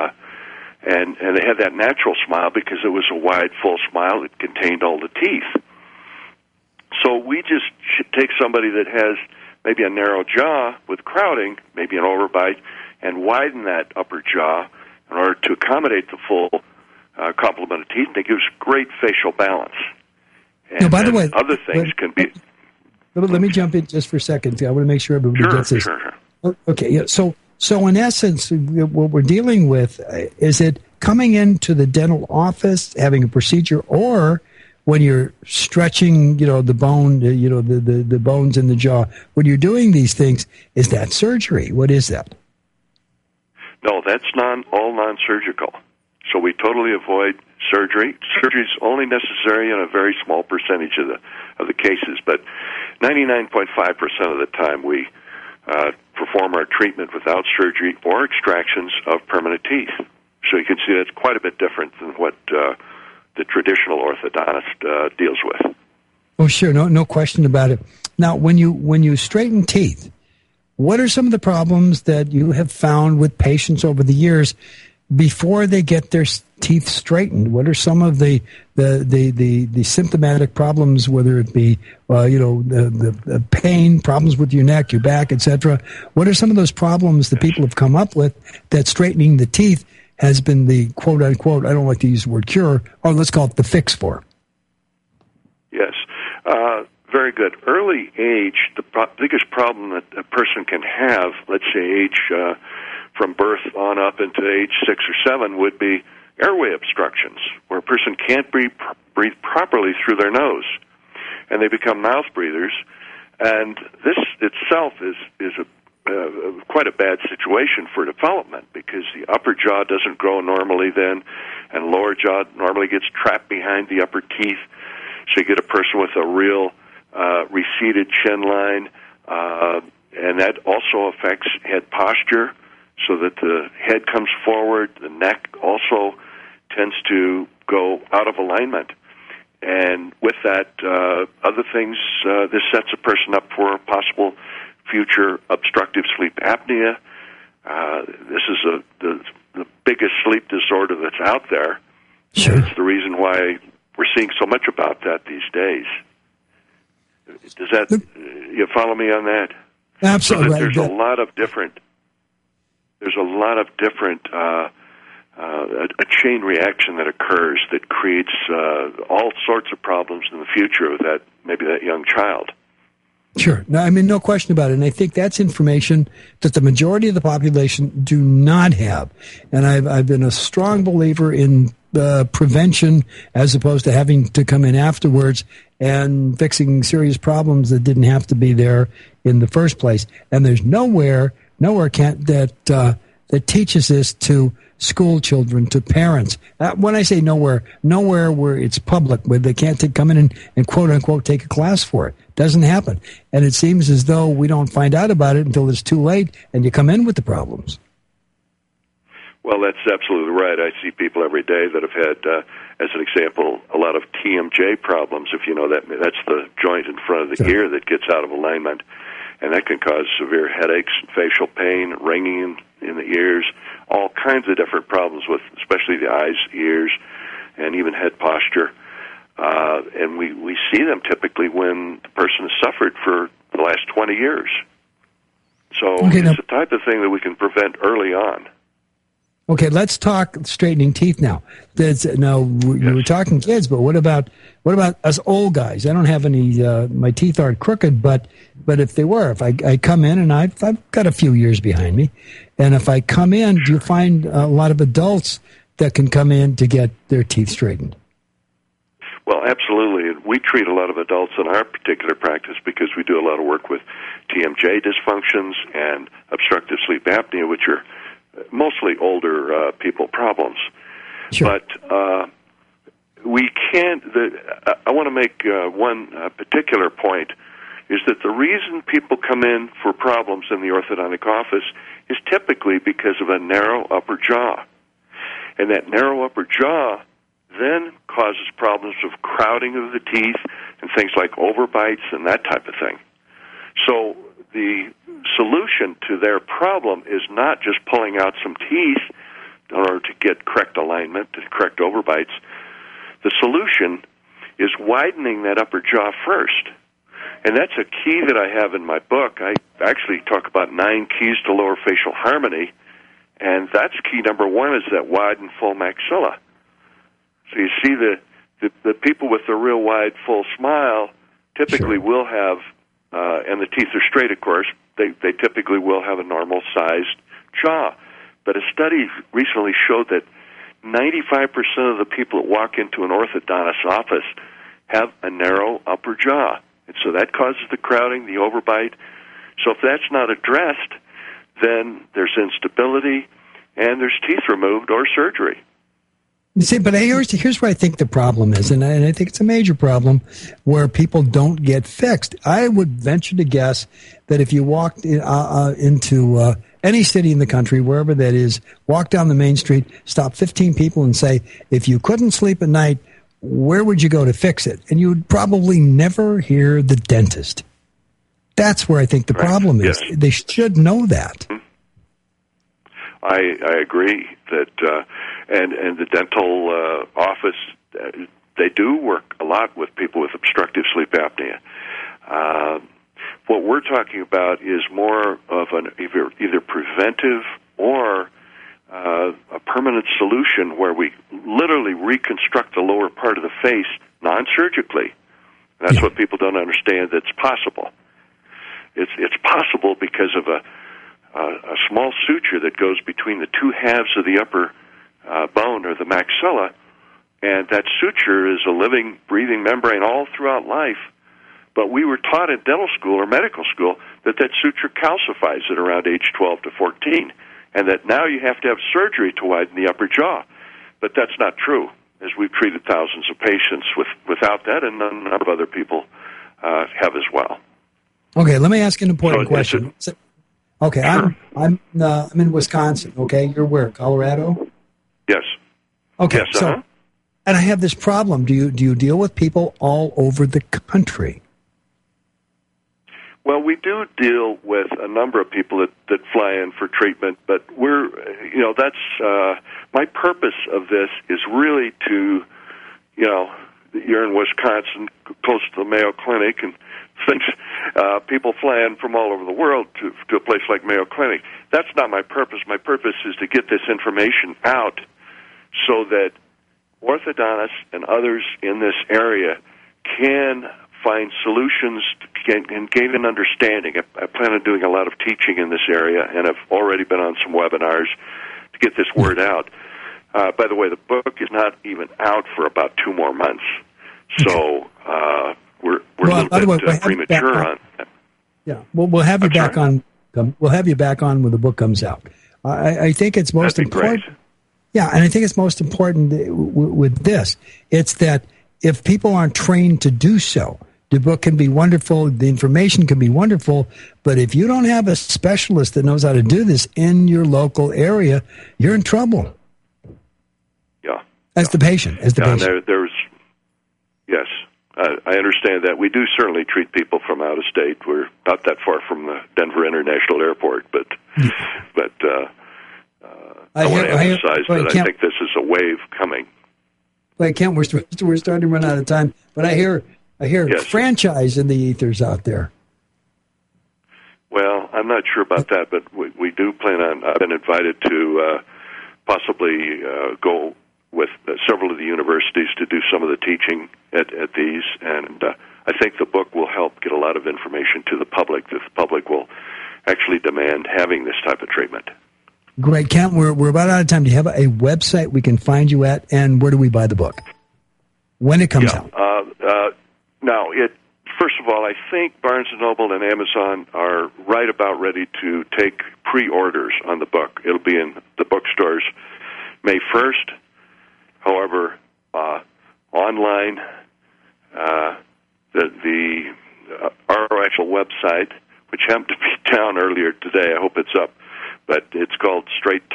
And they had that natural smile because it was a wide, full smile that contained all the teeth. So we just take somebody that has maybe a narrow jaw with crowding, maybe an overbite, and widen that upper jaw in order to accommodate the full complement of teeth, and it gives great facial balance. And now, by the way, other things can be... Let me jump in just for a second. I want to make sure everybody gets this. Sure. Okay, yeah, so in essence, what we're dealing with, is it coming into the dental office, having a procedure, or when you're stretching, the bone, the bones in the jaw, when you're doing these things, is that surgery? What is that? No, that's all non-surgical. So we totally avoid surgery. Surgery is only necessary in a very small percentage of the cases, but 99.5% of the time we perform our treatment without surgery or extractions of permanent teeth. So you can see that's quite a bit different than what the traditional orthodontist deals with. Oh, sure, no question about it. Now, when you straighten teeth, what are some of the problems that you have found with patients over the years before they get their teeth straightened? What are some of the symptomatic problems, whether it be the pain, problems with your neck, your back, etc.? What are some of those problems that people have come up with that straightening the teeth has been the quote unquote, I don't like to use the word cure, or let's call it the fix for? Yes. Very good. Early age, the biggest problem that a person can have, let's say age from birth on up into age 6 or 7, would be airway obstructions, where a person can't breathe properly through their nose, and they become mouth breathers. And this itself is quite a bad situation for development, because the upper jaw doesn't grow normally then, and lower jaw normally gets trapped behind the upper teeth. So you get a person with a real receded chin line, and that also affects head posture, so that the head comes forward, the neck also tends to go out of alignment. And with that, other things, this sets a person up for possible future obstructive sleep apnea. This is the biggest sleep disorder that's out there. Sure. It's the reason why we're seeing so much about that these days. Does that, you follow me on that? Absolutely. So that there's a lot of different a chain reaction that occurs that creates all sorts of problems in the future with that young child. Sure. No, I mean, no question about it. And I think that's information that the majority of the population do not have. And I've been a strong believer in prevention as opposed to having to come in afterwards and fixing serious problems that didn't have to be there in the first place. And there's nowhere that teaches this to school children, to parents. When I say nowhere where it's public, where they can't come in and quote unquote take a class for it. Doesn't happen. And it seems as though we don't find out about it until it's too late and you come in with the problems. Well, that's absolutely right. I see people every day that have had, as an example, a lot of TMJ problems. If you know that, that's the joint in front of the ear that gets out of alignment. And that can cause severe headaches, facial pain, ringing in the ears, all kinds of different problems with especially the eyes, ears, and even head posture. And we see them typically when the person has suffered for the last 20 years. So it's the type of thing that we can prevent early on. Okay, let's talk straightening teeth now. You were talking kids, but what about us old guys? I don't have any. My teeth aren't crooked, but if they were, if I come in and I've got a few years behind me, and if I come in, do you find a lot of adults that can come in to get their teeth straightened? Well, absolutely. We treat a lot of adults in our particular practice because we do a lot of work with TMJ dysfunctions and obstructive sleep apnea, which are mostly older people problems. Sure. But we can't. I want to make one particular point. is that the reason people come in for problems in the orthodontic office is typically because of a narrow upper jaw. And that narrow upper jaw then causes problems of crowding of the teeth and things like overbites and that type of thing. So the solution to their problem is not just pulling out some teeth in order to get correct alignment and correct overbites. The solution is widening that upper jaw first. And that's a key that I have in my book. I actually talk about 9 keys to lower facial harmony, and that's key number 1 is that wide and full maxilla. So you see the people with the real wide, full smile typically will have, and the teeth are straight, of course, they typically will have a normal-sized jaw. But a study recently showed that 95% of the people that walk into an orthodontist's office have a narrow upper jaw. And so that causes the crowding, the overbite. So if that's not addressed, then there's instability and there's teeth removed or surgery. You see, but here's where I think the problem is, and I think it's a major problem where people don't get fixed. I would venture to guess that if you walked into any city in the country, wherever that is, walk down the main street, stop 15 people and say, if you couldn't sleep at night, where would you go to fix it? And you would probably never hear the dentist. That's where I think the problem is. Yes. They should know that. I agree that, and the dental office, they do work a lot with people with obstructive sleep apnea. What we're talking about is more of an either preventive or a permanent solution where we literally reconstruct the lower part of the face non-surgically. That's what people don't understand that's possible. It's possible because of a small suture that goes between the 2 halves of the upper bone or the maxilla, and that suture is a living, breathing membrane all throughout life. But we were taught in dental school or medical school that suture calcifies at around age 12 to 14, and that now you have to have surgery to widen the upper jaw. But that's not true, as we've treated thousands of patients without that, and a number of other people have as well. Okay, let me ask you an important question. Okay, sure. I'm in Wisconsin. Okay, you're where? Colorado? Yes. Okay, yes, so and I have this problem. Do you deal with people all over the country? Well, we do deal with a number of people that fly in for treatment, but that's my purpose of this is really to, you're in Wisconsin, close to the Mayo Clinic, and things, people fly in from all over the world to a place like Mayo Clinic. That's not my purpose. My purpose is to get this information out so that orthodontists and others in this area can find solutions and gain an understanding. I plan on doing a lot of teaching in this area, and I've already been on some webinars to get this word out. By the way, the book is not even out for about 2 more months, so we're a little bit premature on that. Yeah, we'll have you back on. We'll have you back on when the book comes out. I think it's most important. Great. Yeah, and I think it's most important with this. It's that if people aren't trained to do so, the book can be wonderful, the information can be wonderful, but if you don't have a specialist that knows how to do this in your local area, you're in trouble. Yeah. As the patient. Yes, I understand that. We do certainly treat people from out of state. We're not that far from the Denver International Airport, but I want to emphasize that I think this is a wave coming. Wait, Kent, we're starting to run out of time, but I hear yes. franchise in the ethers out there. Well, I'm not sure about that, but we do plan on. I've been invited to possibly go with several of the universities to do some of the teaching at these, and I think the book will help get a lot of information to the public that the public will actually demand having this type of treatment. Great, Kent. We're about out of time. Do you have a website we can find you at, and where do we buy the book when it comes out? Now, first of all, I think Barnes & Noble and Amazon are right about ready to take pre-orders on the book. It'll be in the bookstores May 1st. However, online, the ROF Financial website, which happened to be down earlier today. I hope it's up. But it's called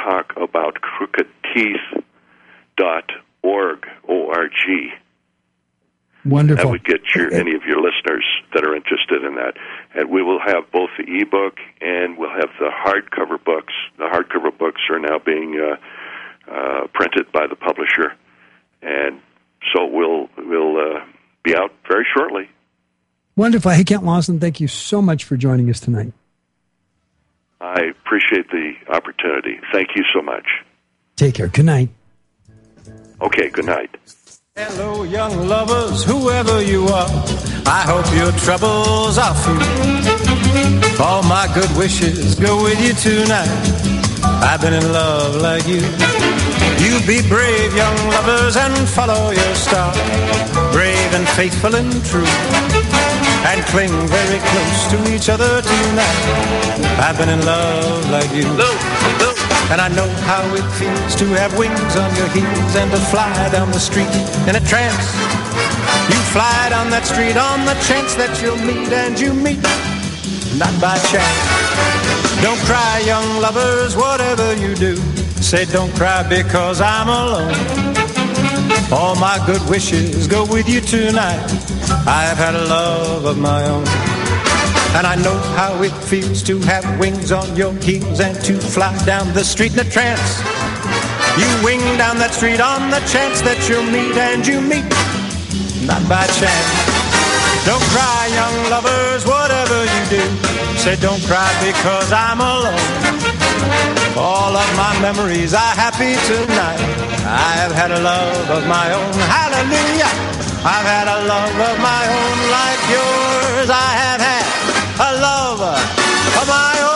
straighttalkaboutcrookedteeth.org, O-R-G. Wonderful. That would get any of your listeners that are interested in that. And we will have both the ebook and we'll have the hardcover books. The hardcover books are now being printed by the publisher, and so we'll be out very shortly. Wonderful. Hey, Kent Lawson, thank you so much for joining us tonight. I appreciate the opportunity. Thank you so much. Take care. Good night. Okay, good night. Hello, young lovers, whoever you are. I hope your troubles are few. All my good wishes go with you tonight. I've been in love like you. You be brave, young lovers, and follow your star. Brave and faithful and true. And cling very close to each other tonight. I've been in love like you. And I know how it feels to have wings on your heels and to fly down the street in a trance. You fly down that street on the chance that you'll meet, and you meet not by chance. Don't cry, young lovers, whatever you do. Say don't cry because I'm alone. All my good wishes go with you tonight. I've had a love of my own. And I know how it feels to have wings on your heels and to fly down the street in a trance. You wing down that street on the chance that you'll meet, and you meet not by chance. Don't cry, young lovers, whatever you do. Say don't cry because I'm alone. All of my memories are happy tonight. I've had a love of my own. Hallelujah. I've had a love of my own like yours. I have had a love of my own.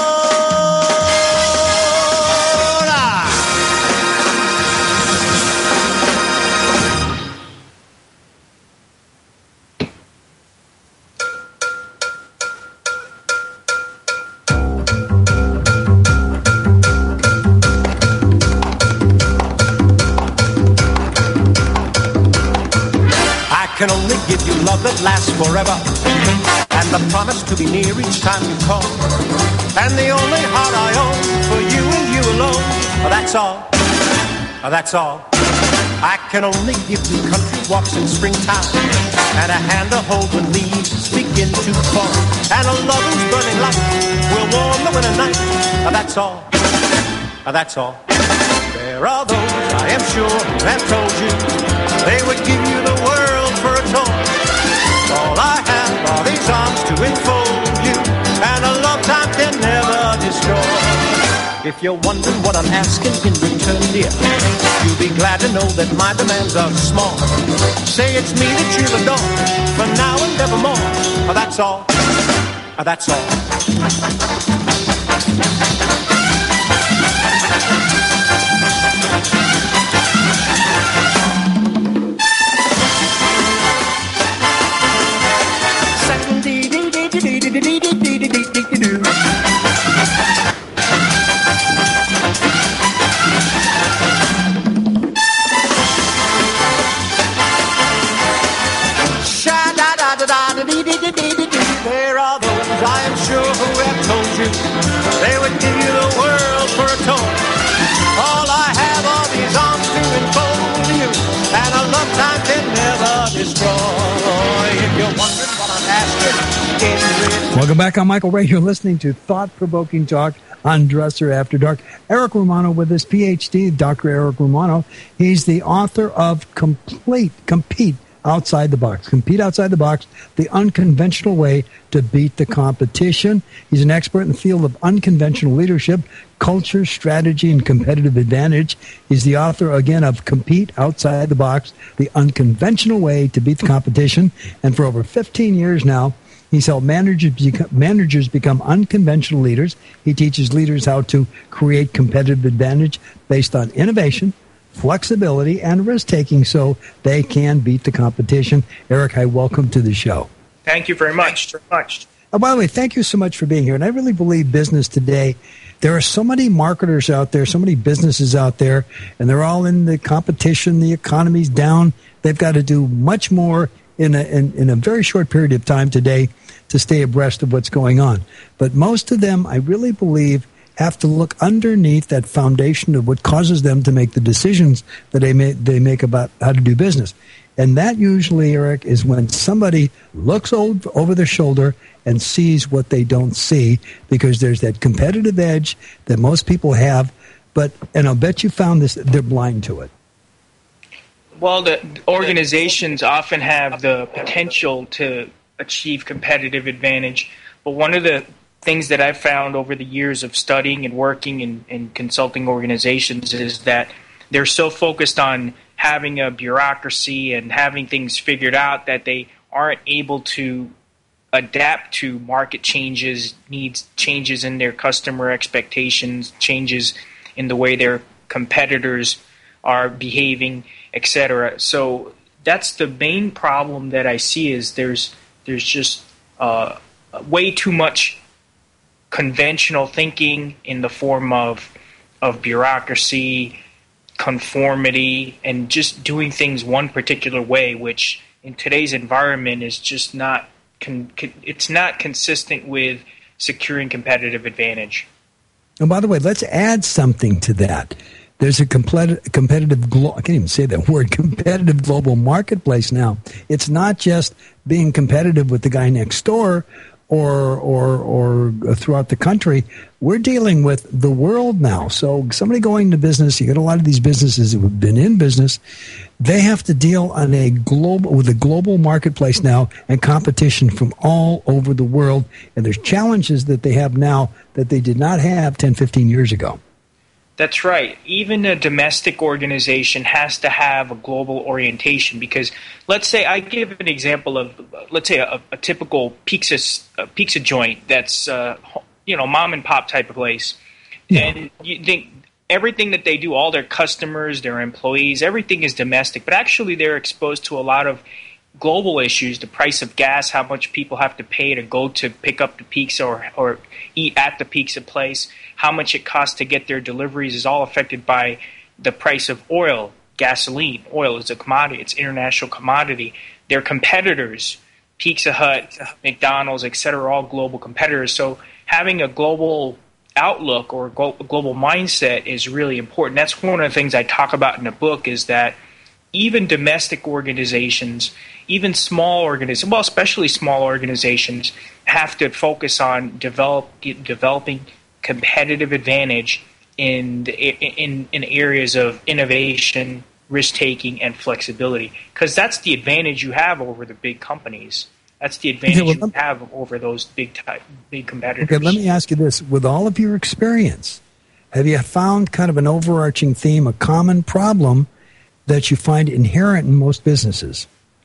I can only give you love that lasts forever, and the promise to be near each time you call, and the only heart I own for you and you alone. That's all. That's all. I can only give you country walks in springtime, and a hand to hold when leaves begin to fall, and a love whose burning light will warm the winter night. That's all. That's all. There are those, I am sure, who have told you they would give you the world for a toy. All I have are these arms to enfold you, and a love time can never destroy. If you're wondering what I'm asking in return, dear, you'll be glad to know that my demands are small. Say it's me that you'll adore, for now and evermore. That's all. That's all. There are those, I am sure, who have told you they would give you the world for a toy. All I have are these arms to enfold you, and a love time can never destroy. If you're wondering what I'm asking, welcome back on Michael Ray. You're listening to Thought-Provoking Talk on Dresser After Dark. Eric Romano with us, PhD, Dr. Eric Romano. He's the author of Compete Outside the Box. Compete Outside the Box, the unconventional way to beat the competition. He's an expert in the field of unconventional leadership, culture, strategy, and competitive advantage. He's the author, again, of Compete Outside the Box, the unconventional way to beat the competition. And for over 15 years now, he's helped managers become unconventional leaders. He teaches leaders how to create competitive advantage based on innovation, flexibility, and risk-taking so they can beat the competition. Eric, hi, welcome to the show. Thank you very much. By the way, thank you so much for being here. And I really believe business today, there are so many marketers out there, so many businesses out there, and they're all in the competition. The economy's down. They've got to do much more in a very short period of time today to stay abreast of what's going on. But most of them, I really believe, have to look underneath that foundation of what causes them to make the decisions that they make about how to do business. And that usually, Eric, is when somebody looks over their shoulder and sees what they don't see, because there's that competitive edge that most people have. And I'll bet you found this, they're blind to it. Well, the organizations often have the potential to achieve competitive advantage. But one of the things that I've found over the years of studying and working in consulting organizations is that they're so focused on having a bureaucracy and having things figured out that they aren't able to adapt to market changes, needs changes in their customer expectations, changes in the way their competitors are behaving, etc. So that's the main problem that I see, is there's just way too much conventional thinking in the form of bureaucracy, conformity, and just doing things one particular way, which in today's environment is just not it's not consistent with securing competitive advantage. And by the way, let's add something to that. There's a competitive I can't even say that word, competitive global marketplace now. It's not just being competitive with the guy next door or throughout the country. We're dealing with the world now. So somebody going to business, you got a lot of these businesses that have been in business, they have to deal on with a global marketplace now and competition from all over the world. And there's challenges that they have now that they did not have 10, 15 years ago. That's right. Even a domestic organization has to have a global orientation, because let's say I give an example of, let's say a typical pizza joint that's mom and pop type of place. Yeah. And you think everything that they do, all their customers, their employees, everything is domestic, but actually they're exposed to a lot of global issues, the price of gas, how much people have to pay to go to pick up the pizza or eat at the pizza place, how much it costs to get their deliveries is all affected by the price of oil, gasoline. Oil is a commodity. It's an international commodity. Their competitors, Pizza Hut, McDonald's, etc., are all global competitors. So having a global outlook or global mindset is really important. That's one of the things I talk about in the book, is that even domestic organizations, even small organizations, well, especially small organizations, have to focus on developing competitive advantage in areas of innovation, risk-taking, and flexibility, because that's the advantage you have over the big companies. That's the advantage you have over those big competitors. Okay, let me ask you this. With all of your experience, have you found kind of an overarching theme, a common problem that you find inherent in most businesses?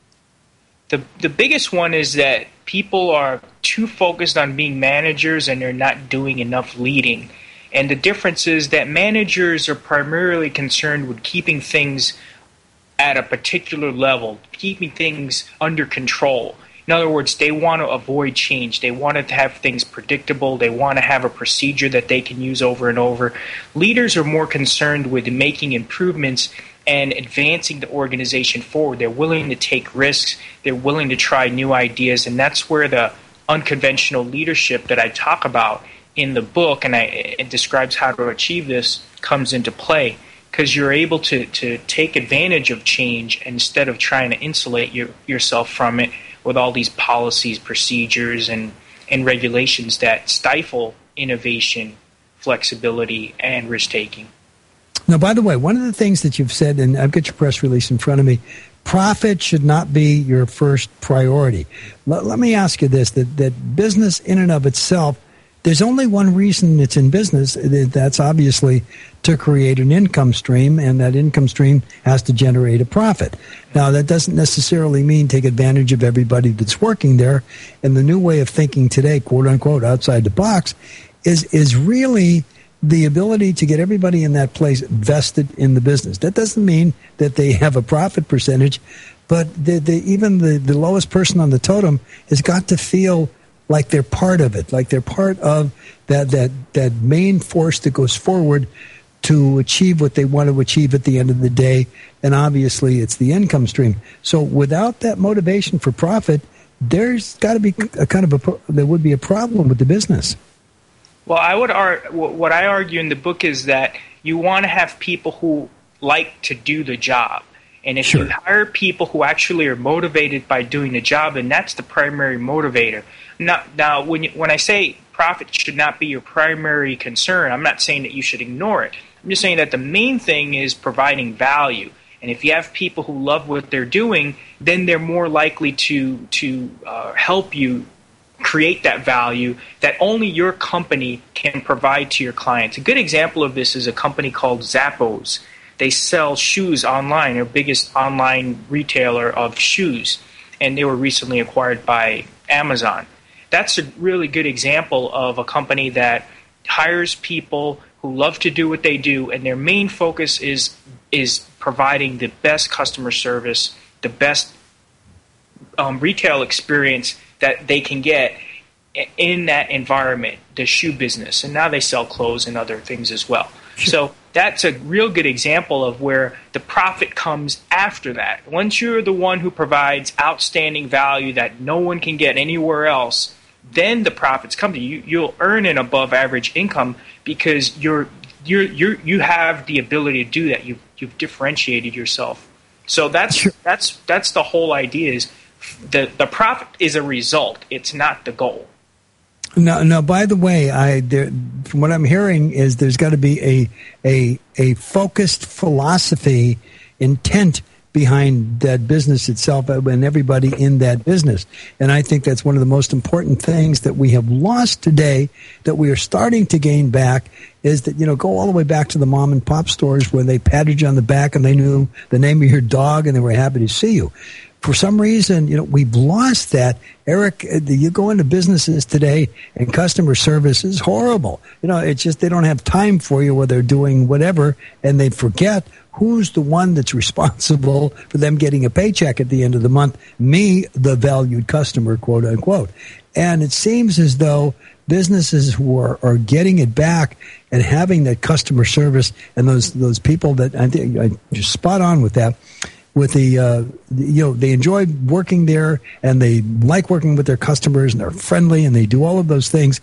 The biggest one is that people are too focused on being managers and they're not doing enough leading. And the difference is that managers are primarily concerned with keeping things at a particular level, keeping things under control. In other words, they want to avoid change. They want to have things predictable. They want to have a procedure that they can use over and over. Leaders are more concerned with making improvements and advancing the organization forward. They're willing to take risks. They're willing to try new ideas. And that's where the unconventional leadership that I talk about in the book, and it describes how to achieve this, comes into play. Because you're able to take advantage of change instead of trying to insulate yourself from it with all these policies, procedures, and regulations that stifle innovation, flexibility, and risk-taking. Now, by the way, one of the things that you've said, and I've got your press release in front of me, profit should not be your first priority. Let me ask you this, that business in and of itself, there's only one reason it's in business. That's obviously to create an income stream, and that income stream has to generate a profit. Now, that doesn't necessarily mean take advantage of everybody that's working there. And the new way of thinking today, quote unquote, outside the box, is really the ability to get everybody in that place vested in the business. That doesn't mean that they have a profit percentage, but even the lowest person on the totem has got to feel like they're part of it, like they're part of that main force that goes forward to achieve what they want to achieve at the end of the day. And obviously it's the income stream. So without that motivation for profit, there's got to be there would be a problem with the business. Well, what I argue in the book is that you want to have people who like to do the job. And if you hire people who actually are motivated by doing the job, then that's the primary motivator. Now when I say profit should not be your primary concern, I'm not saying that you should ignore it. I'm just saying that the main thing is providing value. And if you have people who love what they're doing, then they're more likely to help you create that value that only your company can provide to your clients. A good example of this is a company called Zappos. They sell shoes online, their biggest online retailer of shoes, and they were recently acquired by Amazon. That's a really good example of a company that hires people who love to do what they do, and their main focus is providing the best customer service, the best retail experience that they can get in that environment, the shoe business. And now they sell clothes and other things as well. So that's a real good example of where the profit comes after that. Once you're the one who provides outstanding value that no one can get anywhere else, then the profits come to you. You'll earn an above average income because you have the ability to do that. You've differentiated yourself. So that's the whole idea. Is the profit is a result. It's not the goal. No. By the way, from what I'm hearing is there's got to be a focused philosophy, intent behind that business itself and everybody in that business. And I think that's one of the most important things that we have lost today that we are starting to gain back is that, go all the way back to the mom and pop stores where they patted you on the back and they knew the name of your dog and they were happy to see you. For some reason, we've lost that. Eric, you go into businesses today and customer service is horrible. It's just they don't have time for you while they're doing whatever, and they forget who's the one that's responsible for them getting a paycheck at the end of the month. Me, the valued customer, quote unquote. And it seems as though businesses who are getting it back and having that customer service and those people that I think you're spot on with that. With they enjoy working there and they like working with their customers and they're friendly and they do all of those things.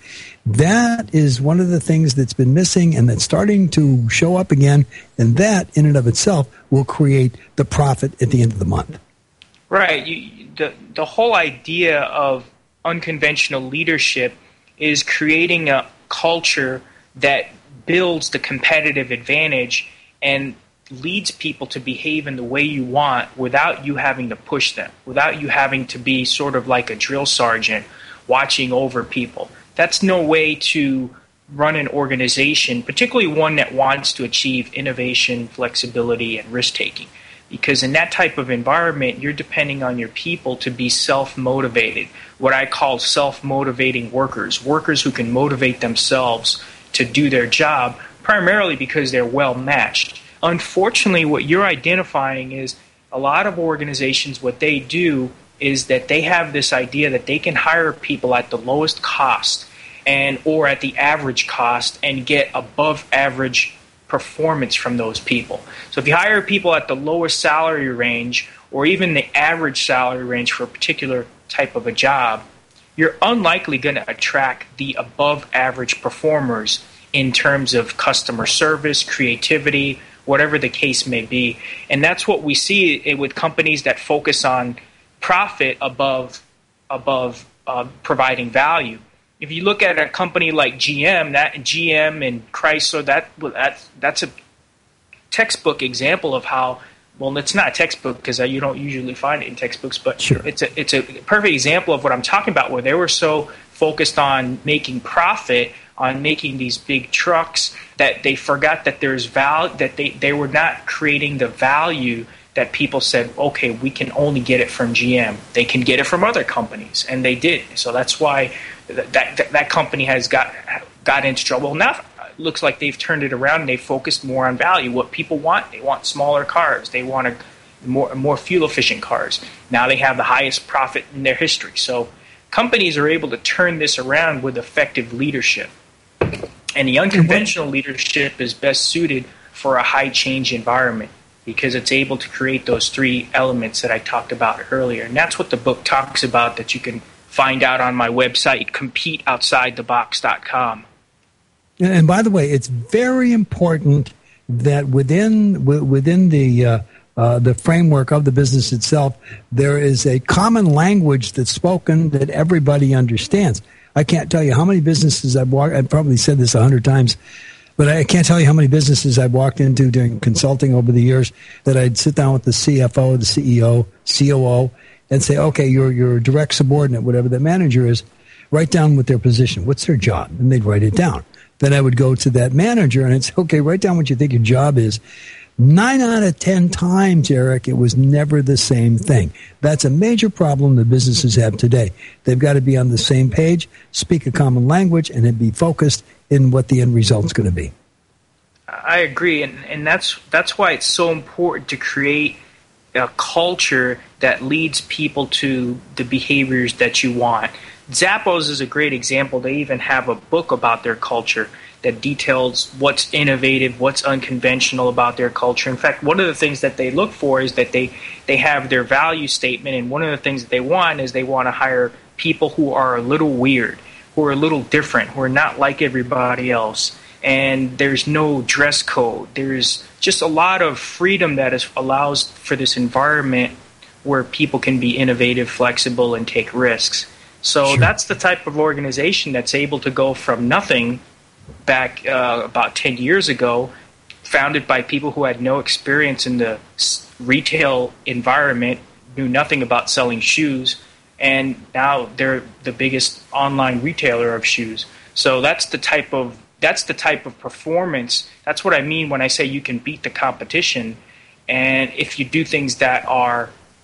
That is one of the things that's been missing and that's starting to show up again. And that in and of itself will create the profit at the end of the month. Right. The whole idea of unconventional leadership is creating a culture that builds the competitive advantage and leads people to behave in the way you want without you having to push them, without you having to be sort of like a drill sergeant watching over people. That's no way to run an organization, particularly one that wants to achieve innovation, flexibility, and risk-taking. Because in that type of environment, you're depending on your people to be self-motivated, what I call self-motivating workers who can motivate themselves to do their job, primarily because they're well-matched. Unfortunately, what you're identifying is a lot of organizations, what they do is that they have this idea that they can hire people at the lowest cost or at the average cost and get above average performance from those people. So if you hire people at the lowest salary range or even the average salary range for a particular type of a job, you're unlikely going to attract the above average performers in terms of customer service, creativity, whatever the case may be. And that's what we see with companies that focus on profit above providing value. If you look at a company like GM and Chrysler, that's a textbook example of how, well, it's not a textbook because you don't usually find it in textbooks, but sure. It's a perfect example of what I'm talking about, where they were so focused on making profit, on making these big trucks, that they forgot that there's value, that they were not creating the value that people said, okay, we can only get it from GM. They can get it from other companies, and they did. So that's why that company has got into trouble. Now it looks like they've turned it around and they focused more on value. What people want, they want smaller cars. They want more fuel-efficient cars. Now they have the highest profit in their history. So companies are able to turn this around with effective leadership. And the unconventional leadership is best suited for a high-change environment. because it's able to create those three elements that I talked about earlier. And that's what the book talks about, that you can find out on my website, CompeteOutsideTheBox.com. And by the way, it's very important that within the framework of the business itself, there is a common language that's spoken that everybody understands. I can't tell you how many businesses I've walked. I've probably said this 100 times, but I can't tell you how many businesses I've walked into during consulting over the years that I'd sit down with the CFO, the CEO, COO, and say, okay, your direct subordinate, whatever the manager is, write down what their position, what's their job, and they'd write it down. Then I would go to that manager and I'd say, okay, write down what you think your job is. 9 out of 10 times, Eric, it was never the same thing. That's a major problem that businesses have today. They've got to be on the same page, speak a common language, and then be focused in what the end result's going to be. I agree, and that's why it's so important to create a culture that leads people to the behaviors that you want. Zappos is a great example. They even have a book about their culture that details what's innovative, what's unconventional about their culture. In fact, one of the things that they look for is that they have their value statement, and one of the things that they want is they want to hire people who are a little weird, who are a little different, who are not like everybody else. And there's no dress code. There's just a lot of freedom that allows for this environment where people can be innovative, flexible, and take risks. So Sure. That's the type of organization that's able to go from nothing back about 10 years ago, founded by people who had no experience in the retail environment, knew nothing about selling shoes, and now they're the biggest online retailer of shoes. So that's the type of performance. That's what I mean when I say you can beat the competition, and if you do things that are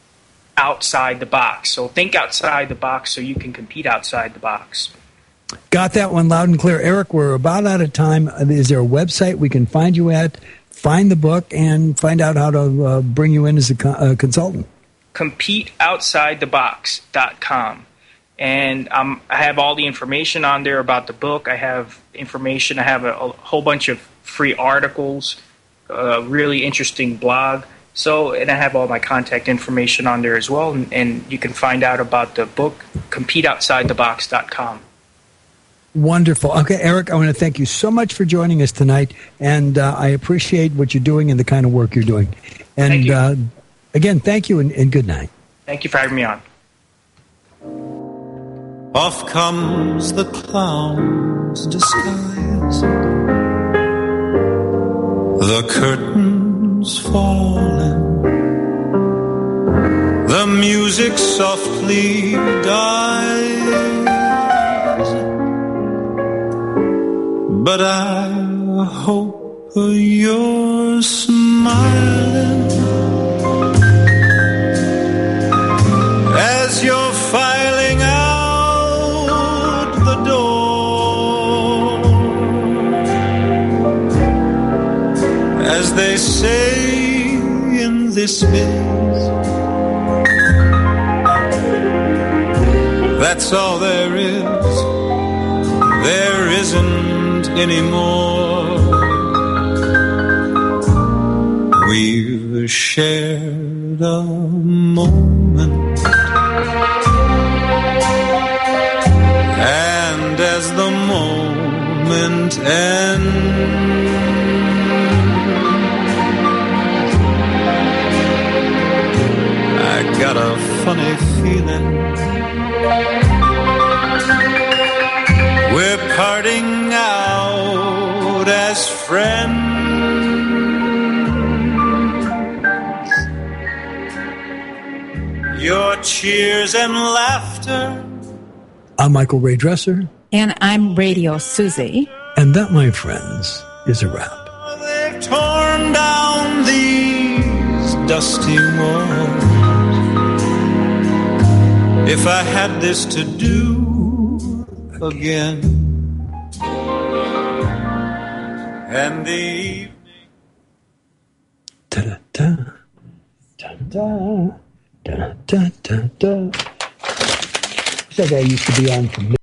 outside the box. So think outside the box so you can compete outside the box. Got that one loud and clear. Eric, we're about out of time. Is there a website we can find you at, find the book, and find out how to bring you in as a consultant? CompeteOutsideTheBox.com. And I have all the information on there about the book. I have information. I have a whole bunch of free articles, a really interesting blog. And I have all my contact information on there as well. And you can find out about the book, CompeteOutsideTheBox.com. Wonderful. Okay, Eric, I want to thank you so much for joining us tonight, and I appreciate what you're doing and the kind of work you're doing. And thank you. Again, thank you and good night. Thank you for having me on. Off comes the clown's disguise. The curtains falling. The music softly dies. But I hope you're smiling as you're filing out the door. As they say in this biz, that's all there is. There isn't anymore. We've shared a moment, and as the moment ends, I got a funny feeling we're parting out as friends. Your cheers and laughter. I'm Michael Ray Dresser. And I'm Radio Susie. And that, my friends, is a wrap. They've torn down these dusty walls. If I had this to do again, and the evening. Da-da-da, da-da-da, da-da-da-da. That guy used to be on for me.